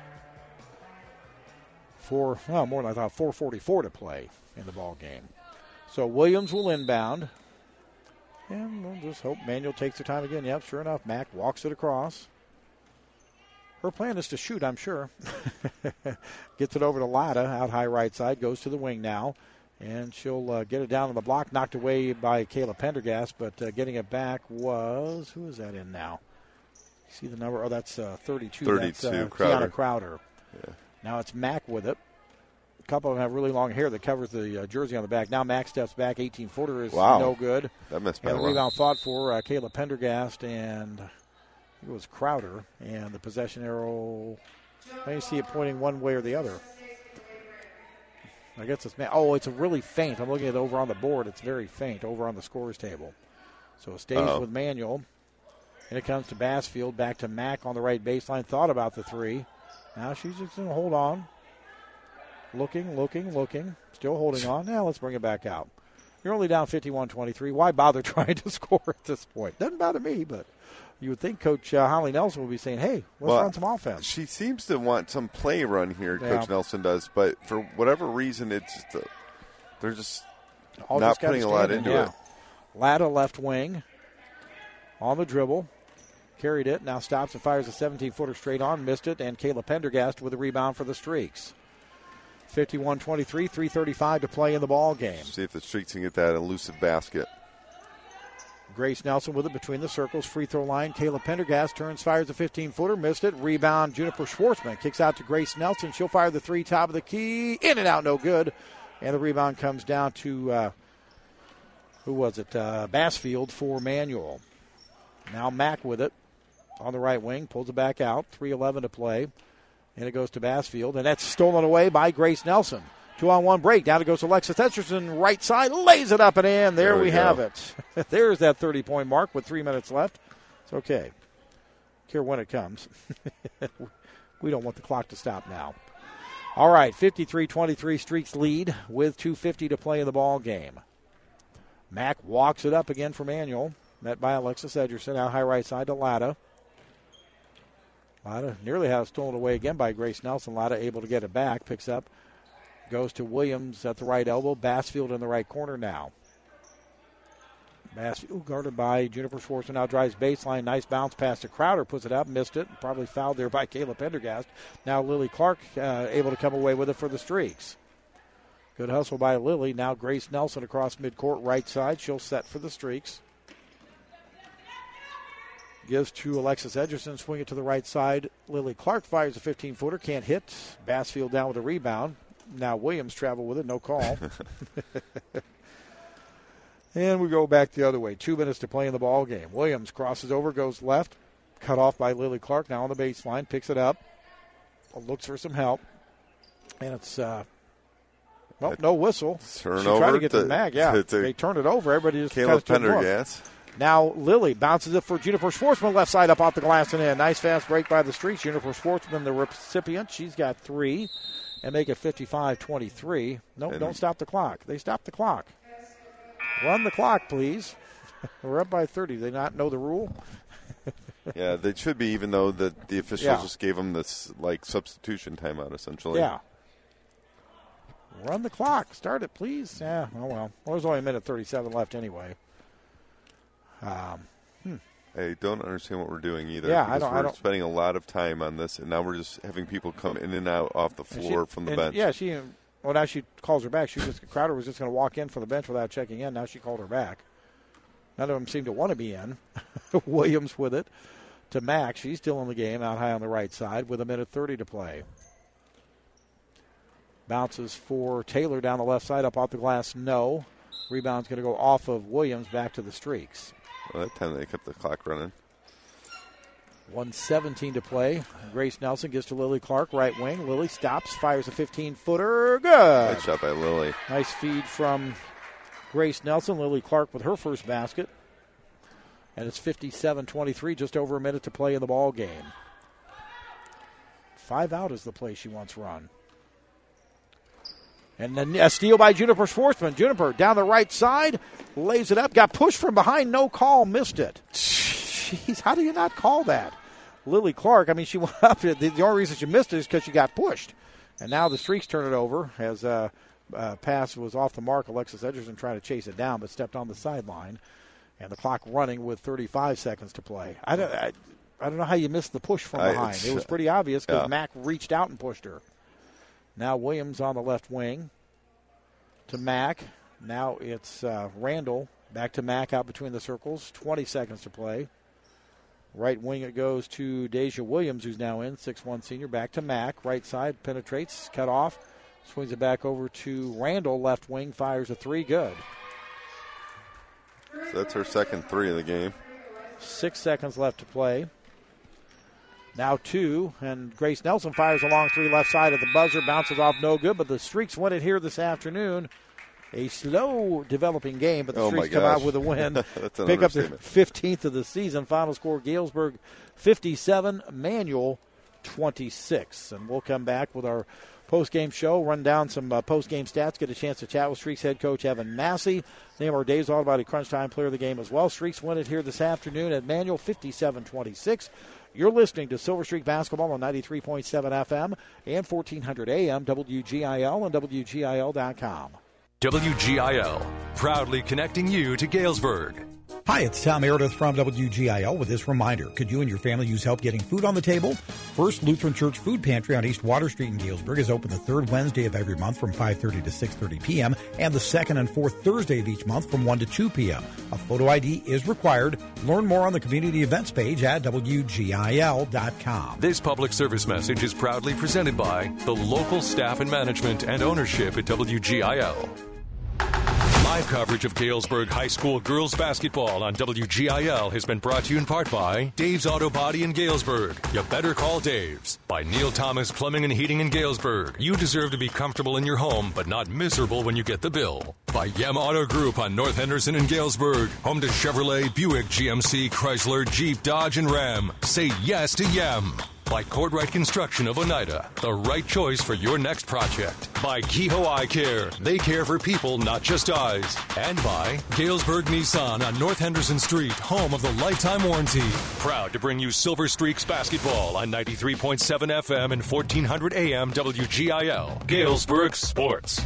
For, well, more than I thought, four forty-four to play in the ball game. So Williams will inbound. And we'll just hope Manuel takes their time again. Yep, sure enough, Mack walks it across. Her plan is to shoot, I'm sure. Gets it over to Lada, out high right side, goes to the wing now. And she'll uh, get it down on the block, knocked away by Kayla Pendergast, but uh, getting it back was, who is that in now? See the number? Oh, that's uh, thirty-two. thirty-two, that's, uh, Crowder. Kiana Crowder. Yeah. Now it's Mack with it. A couple of them have really long hair that covers the uh, jersey on the back. Now Mack steps back. eighteen-footer is wow. no good. That missed by and a the lot. rebound fought for uh, Kayla Pendergast, and it was Crowder. And the possession arrow, I see it pointing one way or the other. I guess it's – oh, it's a really faint. I'm looking at it over on the board. It's very faint over on the scorer's table. So it stays Uh-oh. with Manuel. And it comes to Basfield, back to Mack on the right baseline. Thought about the three. Now she's just going to hold on. Looking, looking, looking. Still holding on. Now let's bring it back out. You're only down fifty-one twenty-three. Why bother trying to score at this point? Doesn't bother me, but you would think Coach uh, Holly Nelson would be saying, hey, let's well, run some offense. She seems to want some play run here, Yeah. Coach Nelson does, but for whatever reason, it's just, uh, they're just All not just gotta putting a lot stand in, into yeah. it. Lada left wing on the dribble. Carried it. Now stops and fires a seventeen-footer straight on. Missed it. And Kayla Pendergast with a rebound for the Streaks. fifty-one twenty-three, three thirty-five to play in the ball game. See if the Streaks can get that elusive basket. Grace Nelson with it between the circles. Free throw line. Kayla Pendergast turns, fires a fifteen-footer. Missed it. Rebound, Juniper Schwartzman. Kicks out to Grace Nelson. She'll fire the three, top of the key. In and out, no good. And the rebound comes down to, uh, who was it? Uh, Basfield for Manuel. Now Mack with it on the right wing. Pulls it back out. three eleven to play. And it goes to Basfield. And that's stolen away by Grace Nelson. Two-on-one break. Down it goes to Alexis Etcherson. Right side. Lays it up and in. There, There we we go. have it. There's that thirty-point mark with three minutes left. It's okay. Care when it comes. We don't want the clock to stop now. All right. fifty-three twenty-three Streaks lead with two fifty to play in the ball game. Mack walks it up again for Manuel. Met by Alexis Edgerson. Out high right side to Lada. Lotta nearly has stolen away again by Grace Nelson. Lotta able to get it back. Picks up. Goes to Williams at the right elbow. Bassfield in the right corner now. Bassfield guarded by Juniper Schwartzman. Now drives baseline. Nice bounce pass to Crowder. Puts it up. Missed it. Probably fouled there by Kayla Pendergast. Now Lily Clark uh, able to come away with it for the Streaks. Good hustle by Lily. Now Grace Nelson across midcourt right side. She'll set for the Streaks. Gives to Alexis Edgerson. Swing it to the right side. Lily Clark fires a fifteen-footer. Can't hit. Bassfield down with a rebound. Now Williams travel with it. No call. And we go back the other way. Two minutes to play in the ball game. Williams crosses over, goes left. Cut off by Lily Clark. Now on the baseline. Picks it up. Looks for some help. And it's, uh, well, no whistle. Turn she over tried to get to, to the mag. Yeah, to, to they turned it over. Everybody just Caleb kind of Pendergast. Now Lily bounces it for Juniper Schwartzman. Left side up off the glass and in. Nice fast break by the Streaks. Juniper Schwartzman, the recipient. She's got three. And make it fifty-five twenty-three. No, nope, don't stop the clock. They stopped the clock. Run the clock, please. We're up by thirty. Do they not know the rule? Yeah, they should be, even though the, the officials yeah. just gave them this, like, substitution timeout, essentially. Yeah. Run the clock. Start it, please. Yeah, oh, well. Well, there's only a minute thirty-seven left anyway. Um, hmm. I don't understand what we're doing either. Yeah, because I don't. We're I don't, spending a lot of time on this, and now we're just having people come in and out off the floor she, from the and, bench. Yeah, she. Well, now she calls her back. She just Crowder was just going to walk in from the bench without checking in. Now she called her back. None of them seem to want to be in. Williams with it to Mack. She's still in the game, out high on the right side with a minute thirty to play. Bounces for Taylor down the left side, up off the glass. No. Rebound's going to go off of Williams back to the Streaks. Well, that time they kept the clock running. one seventeen to play. Grace Nelson gets to Lily Clark, right wing. Lily stops, fires a fifteen-footer. Good. Good shot by Lily. Nice feed from Grace Nelson. Lily Clark with her first basket. And it's fifty-seven twenty-three, just over a minute to play in the ball game. Five out is the play she wants run. And then a steal by Juniper Schwartzman. Juniper down the right side, lays it up, got pushed from behind, no call, missed it. Jeez, how do you not call that? Lily Clark, I mean, she went up. The, the only reason she missed it is because she got pushed. And now the Streaks turn it over as a uh, uh, pass was off the mark. Alexis Edgerson trying to chase it down, but stepped on the sideline. And the clock running with thirty-five seconds to play. I don't, I, I don't know how you missed the push from behind. I, it was pretty obvious because yeah. Mack reached out and pushed her. Now Williams on the left wing to Mack. Now it's uh, Randall back to Mack out between the circles. twenty seconds to play. Right wing it goes to Deja Williams, who's now in, six one senior. Back to Mack. Right side penetrates, cut off. Swings it back over to Randall, left wing, fires a three. Good. So that's her second three of the game. Six seconds left to play. Now two, and Grace Nelson fires a long three left side at the buzzer, bounces off no good, but the Streaks win it here this afternoon. A slow developing game, but the oh Streaks come out with a win. Pick up their fifteenth of the season. Final score, Galesburg fifty-seven, Manual twenty-six. And we'll come back with our post-game show, run down some uh, post-game stats, get a chance to chat with Streaks head coach Evan Massey. Name our Dave's Autobody Crunch Time player of the game as well. Streaks win it here this afternoon at Manual fifty-seven twenty-six. You're listening to Silver Streak Basketball on ninety-three point seven F M and fourteen hundred A M, W G I L and W G I L dot com. W G I L, proudly connecting you to Galesburg. Hi, it's Tom Meredith from W G I L with this reminder. Could you and your family use help getting food on the table? First Lutheran Church Food Pantry on East Water Street in Galesburg is open the third Wednesday of every month from five thirty to six thirty p.m. and the second and fourth Thursday of each month from one to two p.m. A photo I D is required. Learn more on the community events page at W G I L dot com. This public service message is proudly presented by the local staff and management and ownership at W G I L. Live coverage of Galesburg High School girls basketball on W G I L has been brought to you in part by Dave's Auto Body in Galesburg. You better call Dave's. By Neil Thomas Plumbing and Heating in Galesburg. You deserve to be comfortable in your home, but not miserable when you get the bill. By Yem Auto Group on North Henderson in Galesburg. Home to Chevrolet, Buick, G M C, Chrysler, Jeep, Dodge, and Ram. Say yes to Yem. By Cordwright Construction of Oneida. The right choice for your next project. By Kehoe Eye Care. They care for people, not just eyes. And by Galesburg Nissan on North Henderson Street, home of the lifetime warranty. Proud to bring you Silver Streaks basketball on ninety-three point seven F M and fourteen hundred A M W G I L. Galesburg Sports.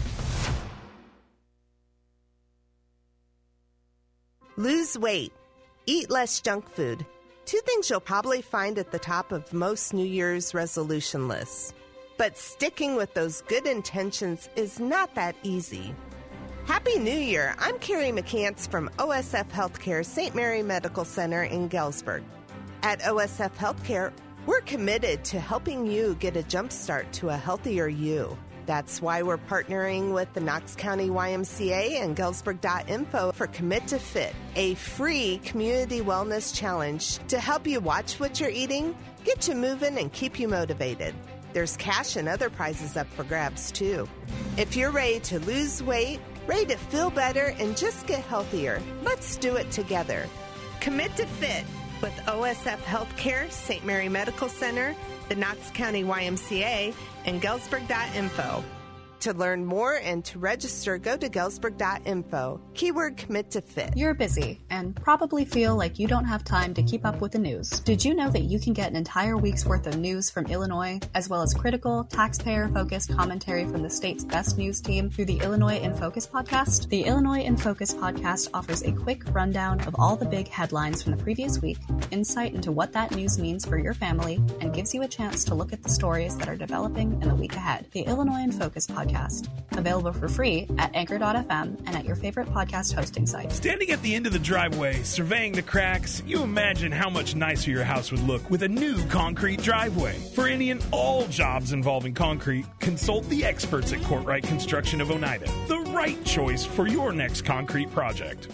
Lose weight. Eat less junk food. Two things you'll probably find at the top of most New Year's resolution lists. But sticking with those good intentions is not that easy. Happy New Year. I'm Carrie McCants from O S F Healthcare Saint Mary Medical Center in Galesburg. At O S F Healthcare, we're committed to helping you get a jump start to a healthier you. That's why we're partnering with the Knox County Y M C A and Galesburg dot info for Commit to Fit, a free community wellness challenge to help you watch what you're eating, get you moving, and keep you motivated. There's cash and other prizes up for grabs, too. If you're ready to lose weight, ready to feel better, and just get healthier, let's do it together. Commit to Fit with O S F Healthcare, Saint Mary Medical Center, the Knox County Y M C A, and Galesburg dot info. To learn more and to register, go to Galesburg dot info. Keyword Commit to Fit. You're busy and probably feel like you don't have time to keep up with the news. Did you know that you can get an entire week's worth of news from Illinois, as well as critical, taxpayer-focused commentary from the state's best news team through the Illinois in Focus podcast? The Illinois in Focus podcast offers a quick rundown of all the big headlines from the previous week, insight into what that news means for your family, and gives you a chance to look at the stories that are developing in the week ahead. The Illinois in Focus podcast. Available for free at anchor dot f m and at your favorite podcast hosting site. Standing at the end of the driveway, surveying the cracks, you imagine how much nicer your house would look with a new concrete driveway. For any and all jobs involving concrete, consult the experts at Courtright Construction of Oneida. The right choice for your next concrete project.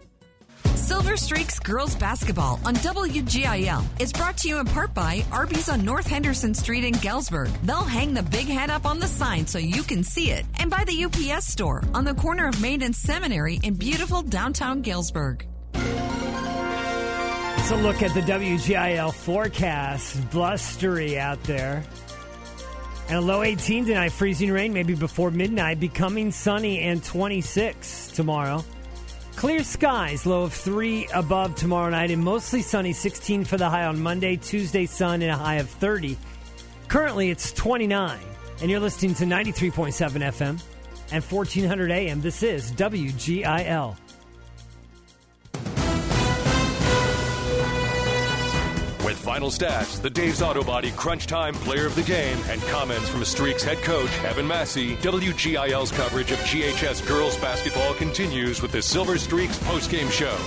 Silver Streaks Girls Basketball on W G I L is brought to you in part by Arby's on North Henderson Street in Galesburg. They'll hang the big head up on the sign so you can see it. And by the U P S store on the corner of Main and Seminary in beautiful downtown Galesburg. Let's look at the W G I L forecast. Blustery out there. And a low eighteen tonight, freezing rain maybe before midnight, becoming sunny and twenty-six tomorrow. Clear skies, low of three above tomorrow night, and mostly sunny, sixteen for the high on Monday. Tuesday, sun and a high of thirty. Currently, it's twenty-nine, and you're listening to ninety-three point seven F M and fourteen hundred A M. This is W G I L. With final stats, the Dave's Auto Body Crunch Time Player of the Game, and comments from Streaks head coach Evan Massey, W G I L's coverage of G H S girls basketball continues with the Silver Streaks postgame show.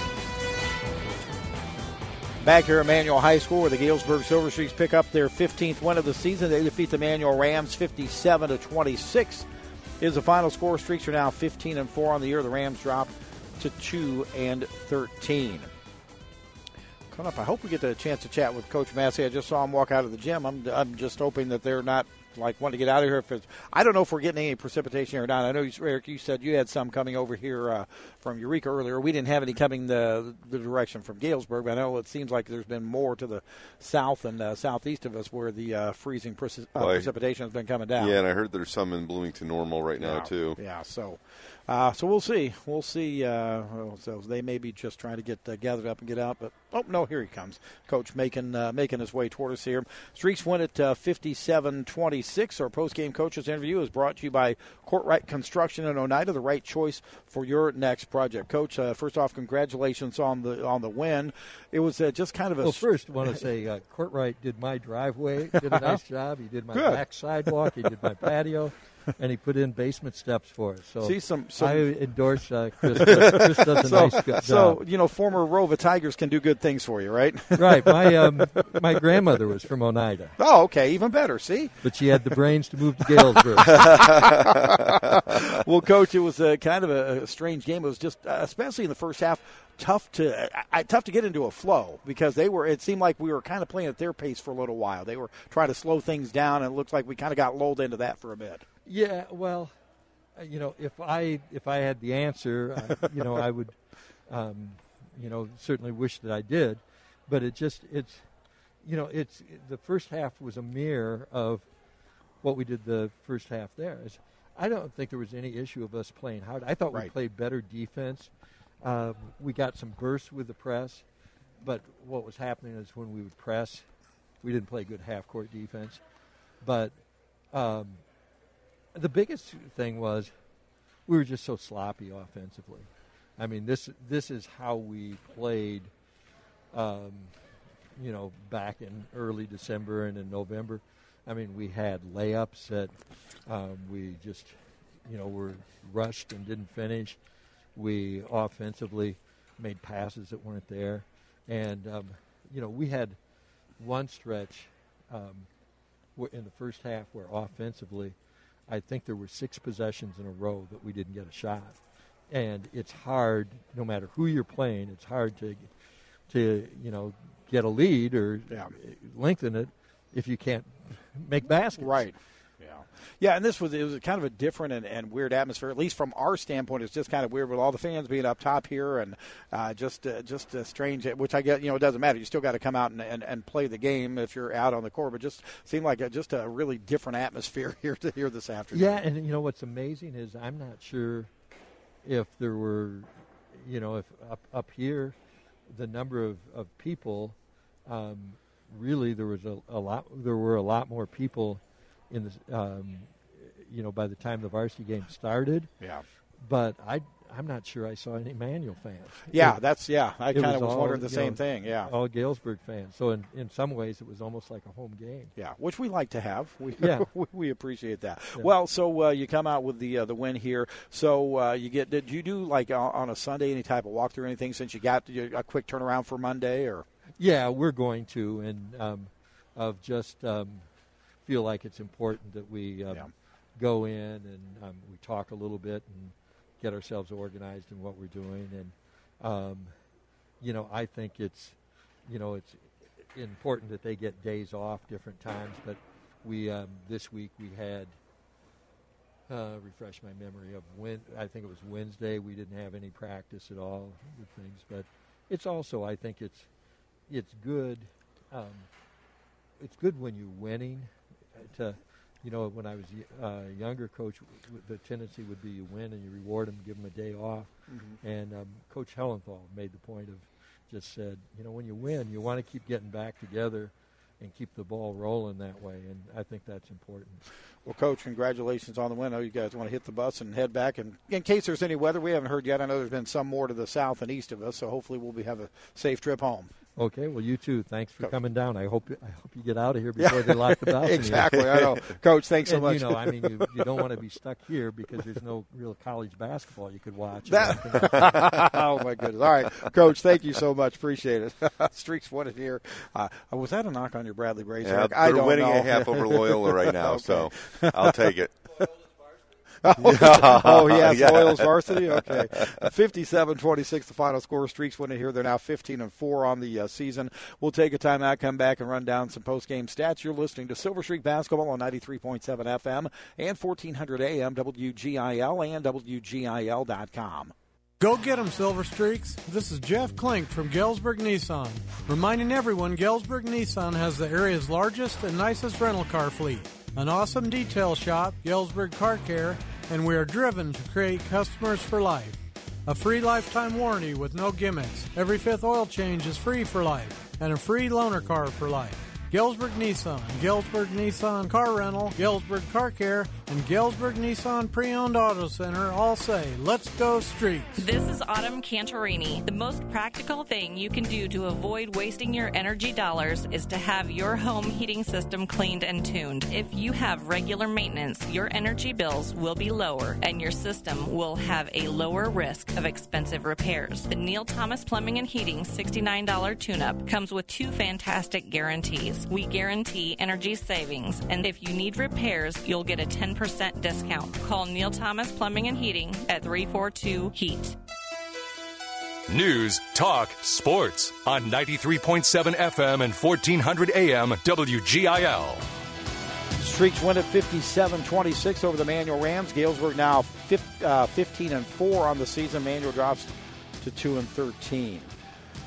Back here at Manual High School, where the Galesburg Silver Streaks pick up their fifteenth win of the season. They defeat the Manual Rams fifty-seven to twenty-six. Is the final score. Streaks are now fifteen and four on the year. The Rams drop to two and thirteen. Coming up, I hope we get a chance to chat with Coach Massey. I just saw him walk out of the gym. I'm, I'm just hoping that they're not like wanting to get out of here. If it's, I don't know if we're getting any precipitation here or not. I know, you, Eric, you said you had some coming over here uh, from Eureka earlier. We didn't have any coming the the direction from Galesburg, but I know it seems like there's been more to the south and uh, southeast of us where the uh, freezing preci- uh, well, I, precipitation has been coming down. Yeah, and I heard there's some in Bloomington Normal right now, yeah, too. Yeah, so... Uh, so we'll see. We'll see. Uh, so they may be just trying to get uh, gathered up and get out. But, oh, no, here he comes. Coach making uh, making his way toward us here. Streaks win at uh, fifty-seven twenty-six. Our post-game coaches interview is brought to you by Courtright Construction in Oneida, the right choice for your next project. Coach, uh, first off, congratulations on the on the win. It was uh, just kind of a... Well, first, I want to say uh, Courtright did my driveway, did a nice job. He did my Good. back sidewalk. He did my patio. And he put in basement steps for us. So See, some, some I endorse uh, Chris. Chris does a so, nice good job. So, you know, former Rova Tigers can do good things for you, right? Right. My um, my grandmother was from Oneida. Oh, okay. Even better. See? But she had the brains to move to Galesburg. Well, Coach, it was a kind of a, a strange game. It was just, uh, especially in the first half, tough to uh, tough to get into a flow because they were. It seemed like we were kind of playing at their pace for a little while. They were trying to slow things down, and it looked like we kind of got lulled into that for a bit. Yeah, well, you know, if I if I had the answer, I, you know, I would, um, you know, certainly wish that I did. But it just it's, you know, it's the first half was a mirror of what we did the first half there. Is I don't think there was any issue of us playing hard. I thought Right. we played better defense. Uh, we got some bursts with the press, but what was happening is when we would press, we didn't play good half-court defense. But um, the biggest thing was we were just so sloppy offensively. I mean, this this is how we played, um, you know, back in early December and in November. I mean, we had layups that um, we just, you know, were rushed and didn't finish. We offensively made passes that weren't there. And, um, you know, we had one stretch um, in the first half where offensively, I think there were six possessions in a row that we didn't get a shot. And it's hard, no matter who you're playing, it's hard to, to you know, get a lead or yeah. lengthen it if you can't make baskets. Right. Yeah. Yeah, and this was it was kind of a different and, and weird atmosphere. At least from our standpoint, it's just kind of weird with all the fans being up top here and uh, just uh, just uh, strange. Which I get, you know, it doesn't matter. You still got to come out and, and, and play the game if you're out on the court. But just seemed like a, just a really different atmosphere here to here this afternoon. Yeah, and you know what's amazing is I'm not sure if there were, you know, if up up here, the number of of people. Um, really, there was a, a lot. There were a lot more people in the, um, you know, by the time the varsity game started. Yeah. But I, I'm not sure I saw any Manual fans. Yeah, it, that's yeah. I kind of was all, wondering the same know, thing. Yeah. All Galesburg fans. So in, in some ways, it was almost like a home game. Yeah, which we like to have. We yeah. we appreciate that. Yeah. Well, so uh, you come out with the uh, the win here. So uh, you get. Did you do like uh, on a Sunday any type of walkthrough or anything since you got a quick turnaround for Monday or? Yeah, we're going to, and um, of just um, feel like it's important that we um, yeah. go in and um, we talk a little bit and get ourselves organized in what we're doing. And, um, you know, I think it's, you know, it's important that they get days off different times. But we, um, this week we had, uh, refresh my memory of when, I think it was Wednesday, we didn't have any practice at all with things. But it's also, I think it's, it's good. Um, it's good when you're winning. To, you know, when I was a uh, younger coach, the tendency would be you win and you reward them, give them a day off. Mm-hmm. And um, Coach Hellenthal made the point of just said, you know, when you win, you want to keep getting back together and keep the ball rolling that way. And I think that's important. Well, Coach, congratulations on the win. I know you guys want to hit the bus and head back. And in case there's any weather we haven't heard yet, I know there's been some more to the south and east of us, so hopefully we'll be have a safe trip home. Okay, well, you too. Thanks for coming down. I hope I hope you get out of here before yeah. they lock the balcony. Exactly, I know. Coach, thanks so and, much. You know, I mean, you, you don't want to be stuck here because there's no real college basketball you could watch. That, oh, my goodness. All right, Coach, thank you so much. Appreciate it. Streaks won it here. Uh, was that a knock on your Bradley Brazier? Yeah, I they're don't winning know. a half over Loyola right now, okay. so I'll take it. Oh, oh, yes, yeah. Loyal's varsity. Okay, fifty-seven twenty-six, the final score. Streaks winning here. They're now fifteen and four on the uh, season. We'll take a timeout, come back, and run down some post-game stats. You're listening to Silver Streak Basketball on ninety-three point seven F M and fourteen hundred A M, W G I L, and W G I L dot com. Go get 'em, Silver Streaks. This is Jeff Klink from Galesburg Nissan. Reminding everyone, Galesburg Nissan has the area's largest and nicest rental car fleet. An awesome detail shop, Galesburg Car Care, and we are driven to create customers for life. A free lifetime warranty with no gimmicks. Every fifth oil change is free for life. And a free loaner car for life. Galesburg Nissan, Galesburg Nissan Car Rental, Galesburg Car Care, and Galesburg Nissan Pre-Owned Auto Center all say, let's go Streaks. This is Autumn Cantorini. The most practical thing you can do to avoid wasting your energy dollars is to have your home heating system cleaned and tuned. If you have regular maintenance, your energy bills will be lower and your system will have a lower risk of expensive repairs. The Neil Thomas Plumbing and Heating sixty-nine dollars tune-up comes with two fantastic guarantees. We guarantee energy savings, and if you need repairs, you'll get a ten percent discount. Call Neil Thomas Plumbing and Heating at three four two HEAT. News, talk, sports on ninety-three point seven F M and fourteen hundred A M W G I L. Streaks win at fifty-seven twenty-six over the Manual Rams. Galesburg now fifteen and four on the season. Manual drops to two and thirteen.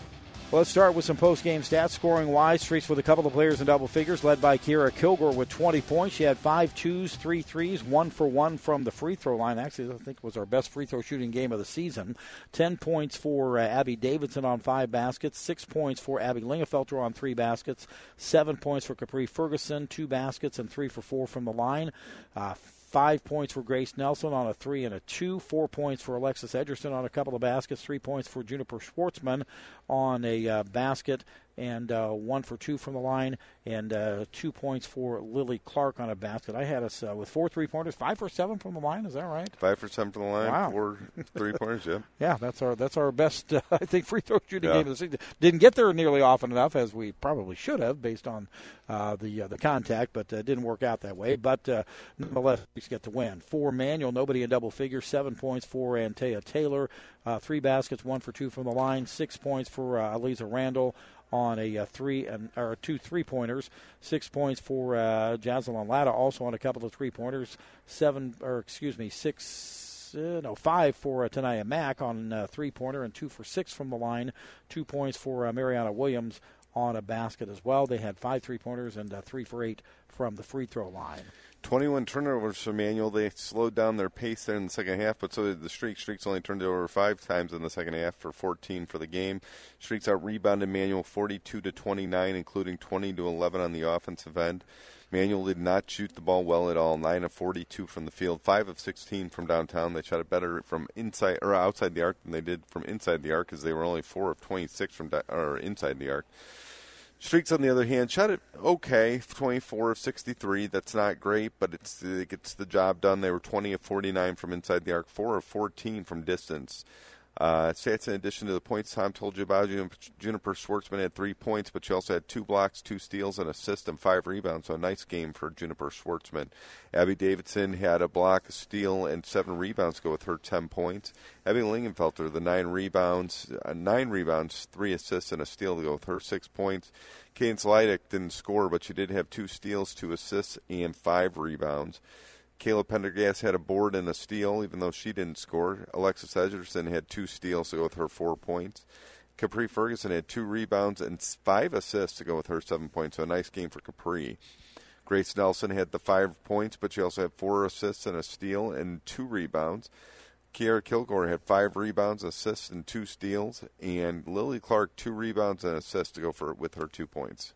Well, let's start with some post-game stats. Scoring-wise, Streaks with a couple of players in double figures, led by Kiera Kilgore with twenty points. She had five twos, three threes, one for one from the free throw line. Actually, I think it was our best free throw shooting game of the season. Ten points for uh, Abby Davidson on five baskets. Six points for Abby Lingefelter on three baskets. Seven points for Capri Ferguson, two baskets, and three for four from the line. Uh, Five points for Grace Nelson on a three and a two. Four points for Alexis Edgerson on a couple of baskets. Three points for Juniper Schwartzman on a uh, basket. And uh, one for two from the line. And uh, two points for Lily Clark on a basket. I had us uh, with four three-pointers. Five for seven from the line. Is that right? Five for seven from the line. Wow. Four three-pointers, yeah. Yeah, that's our that's our best, uh, I think, free throw shooting Yeah. game of the season. Didn't get there nearly often enough, as we probably should have, based on uh, the uh, the contact, but uh, didn't work out that way. But uh, nonetheless, we get the win. For Manual, nobody in double figures. Seven points for Antea Taylor. Uh, three baskets, one for two from the line. Six points for uh, Aliza Randall on a uh, three and or two three pointers. Six points for uh, Jaslyn Latta, also on a couple of three pointers. Seven, or excuse me, six. Uh, no, five for uh, Tanaya Mack on a three-pointer and two for six from the line. Two points for uh, Mariana Williams on a basket as well. They had five three-pointers and uh, three for eight from the free throw line. twenty-one turnovers for Manual. They slowed down their pace there in the second half, but so did the Streaks. Streaks only turned it over five times in the second half for fourteen for the game. Streaks out-rebounded Manual forty-two to twenty-nine, including twenty to eleven on the offensive end. Manual did not shoot the ball well at all. nine of forty-two from the field, five of sixteen from downtown. They shot it better from inside or outside the arc than they did from inside the arc, because they were only four of twenty-six from di- or inside the arc. Streaks, on the other hand, shot it okay, twenty-four of sixty-three. That's not great, but it's, it gets the job done. They were twenty of forty-nine from inside the arc, four of fourteen from distance. Uh, stats in addition to the points Tom told you about, Juniper Schwartzman had three points, but she also had two blocks, two steals, an assist, and five rebounds. So a nice game for Juniper Schwartzman. Abby Davidson had a block, a steal, and seven rebounds to go with her ten points. Abby Lingenfelter, the nine rebounds, uh, nine rebounds, three assists, and a steal to go with her six points. Cadence Leidick didn't score, but she did have two steals, two assists, and five rebounds. Kayla Pendergast had a board and a steal, even though she didn't score. Alexis Edgerson had two steals to go with her four points. Capri Ferguson had two rebounds and five assists to go with her seven points, so a nice game for Capri. Grace Nelson had the five points, but she also had four assists and a steal and two rebounds. Kiera Kilgore had five rebounds, assists, and two steals. And Lily Clark, two rebounds and assists to go for with her two points.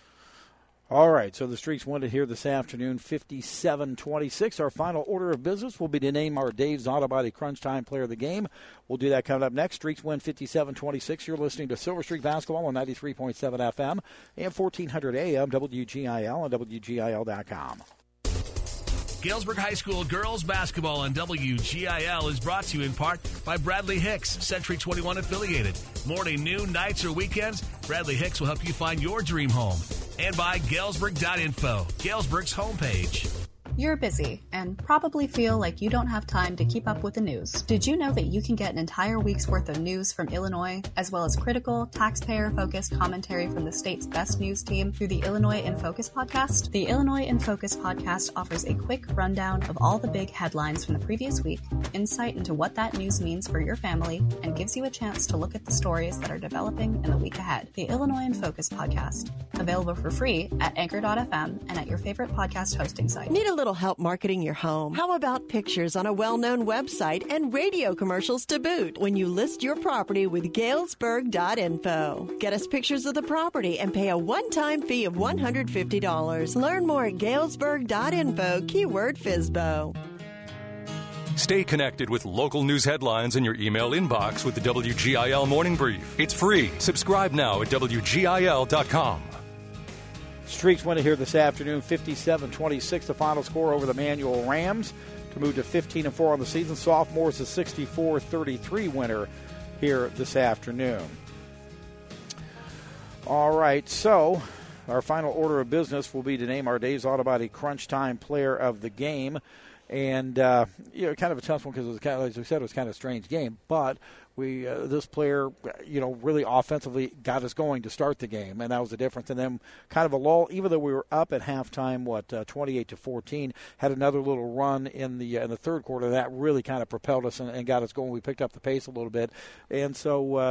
All right, so the Streaks won it here this afternoon, fifty-seven twenty-six. Our final order of business will be to name our Dave's Auto Body Crunch Time Player of the Game. We'll do that coming up next. Streaks win fifty-seven twenty-six. You're listening to Silver Streak Basketball on ninety-three point seven F M and fourteen hundred A M, W G I L, and W G I L dot com. Galesburg High School girls basketball on W G I L is brought to you in part by Bradley Hicks, Century twenty-one affiliated. Morning, noon, nights, or weekends, Bradley Hicks will help you find your dream home. And by Galesburg dot info, Galesburg's homepage. You're busy and probably feel like you don't have time to keep up with the news. Did you know that you can get an entire week's worth of news from Illinois, as well as critical, taxpayer-focused commentary from the state's best news team through the Illinois in Focus podcast? The Illinois in Focus podcast offers a quick rundown of all the big headlines from the previous week, insight into what that news means for your family, and gives you a chance to look at the stories that are developing in the week ahead. The Illinois in Focus podcast, available for free at anchor dot f m and at your favorite podcast hosting site. Need a little help marketing your home? How about pictures on a well-known website and radio commercials to boot when you list your property with Galesburg dot info? Get us pictures of the property and pay a one-time fee of one hundred fifty dollars. Learn more at Galesburg dot info, keyword F S B O. Stay connected with local news headlines in your email inbox with the W G I L Morning Brief. It's free. Subscribe now at W G I L dot com. Streaks win it here this afternoon, fifty-seven twenty-six, the final score over the Manual Rams to move to fifteen and four on the season. Sophomores a sixty-four thirty-three winner here this afternoon. All right, so our final order of business will be to name our Dave's Auto Body Crunch Time Player of the Game. And, uh, you know, kind of a tough one because, it was kind of, as we said, it was kind of a strange game. But we, uh, this player, you know, really offensively got us going to start the game, and that was the difference. And then kind of a lull, even though we were up at halftime, what, uh, twenty-eight to fourteen, had another little run in the uh, in the third quarter. That really kind of propelled us and, and got us going. We picked up the pace a little bit. And so, uh,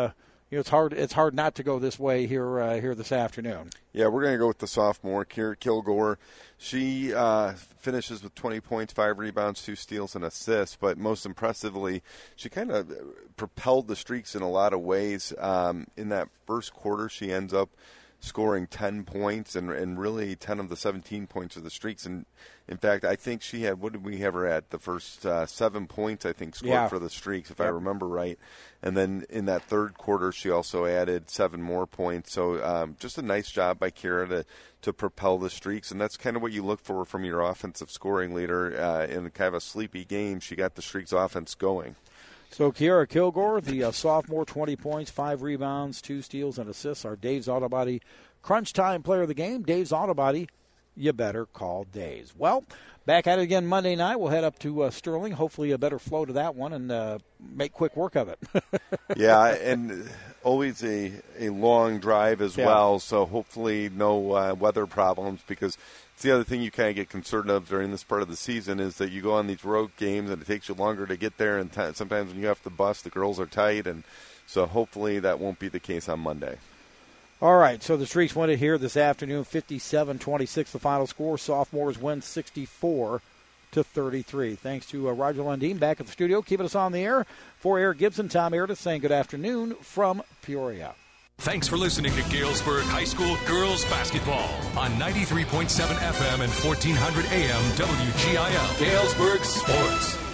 you know, it's hard. It's hard not to go this way here uh, here this afternoon. Yeah, we're going to go with the sophomore, Kira Kilgore. She uh, finishes with twenty points, five rebounds, two steals, and assists. But most impressively, she kind of propelled the Streaks in a lot of ways. Um, in that first quarter, she ends up scoring ten points, and, and really ten of the seventeen points of the Streaks. And in fact, I think she had, what did we have her at? The first uh, seven points, I think, scored yeah. for the Streaks, if yep. I remember right. And then in that third quarter, she also added seven more points. So um, just a nice job by Kira to, to propel the Streaks. And that's kind of what you look for from your offensive scoring leader. Uh, in kind of a sleepy game, she got the Streaks offense going. So Kira Kilgore, the uh, sophomore, twenty points, five rebounds, two steals, and assists. Our Dave's Auto Body Crunch Time player of the game. Dave's Auto Body, you better call Dave's. Well, back at it again Monday night. We'll head up to uh, Sterling. Hopefully a better flow to that one and uh, make quick work of it. Yeah, and always a, a long drive as yeah. well, so hopefully no uh, weather problems, because it's the other thing you kind of get concerned of during this part of the season is that you go on these road games and it takes you longer to get there, and t- sometimes when you have to bus, the girls are tight, and so hopefully that won't be the case on Monday. All right, so the Streaks win it here this afternoon, fifty-seven twenty-six the final score. Sophomores win sixty-four to thirty-three. Thanks to uh, Roger Lundeen back at the studio, keeping us on the air. For Eric Gibson, Tom Meredith saying good afternoon from Peoria. Thanks for listening to Galesburg High School Girls Basketball on ninety-three point seven F M and fourteen hundred A M W G I L. Galesburg Sports.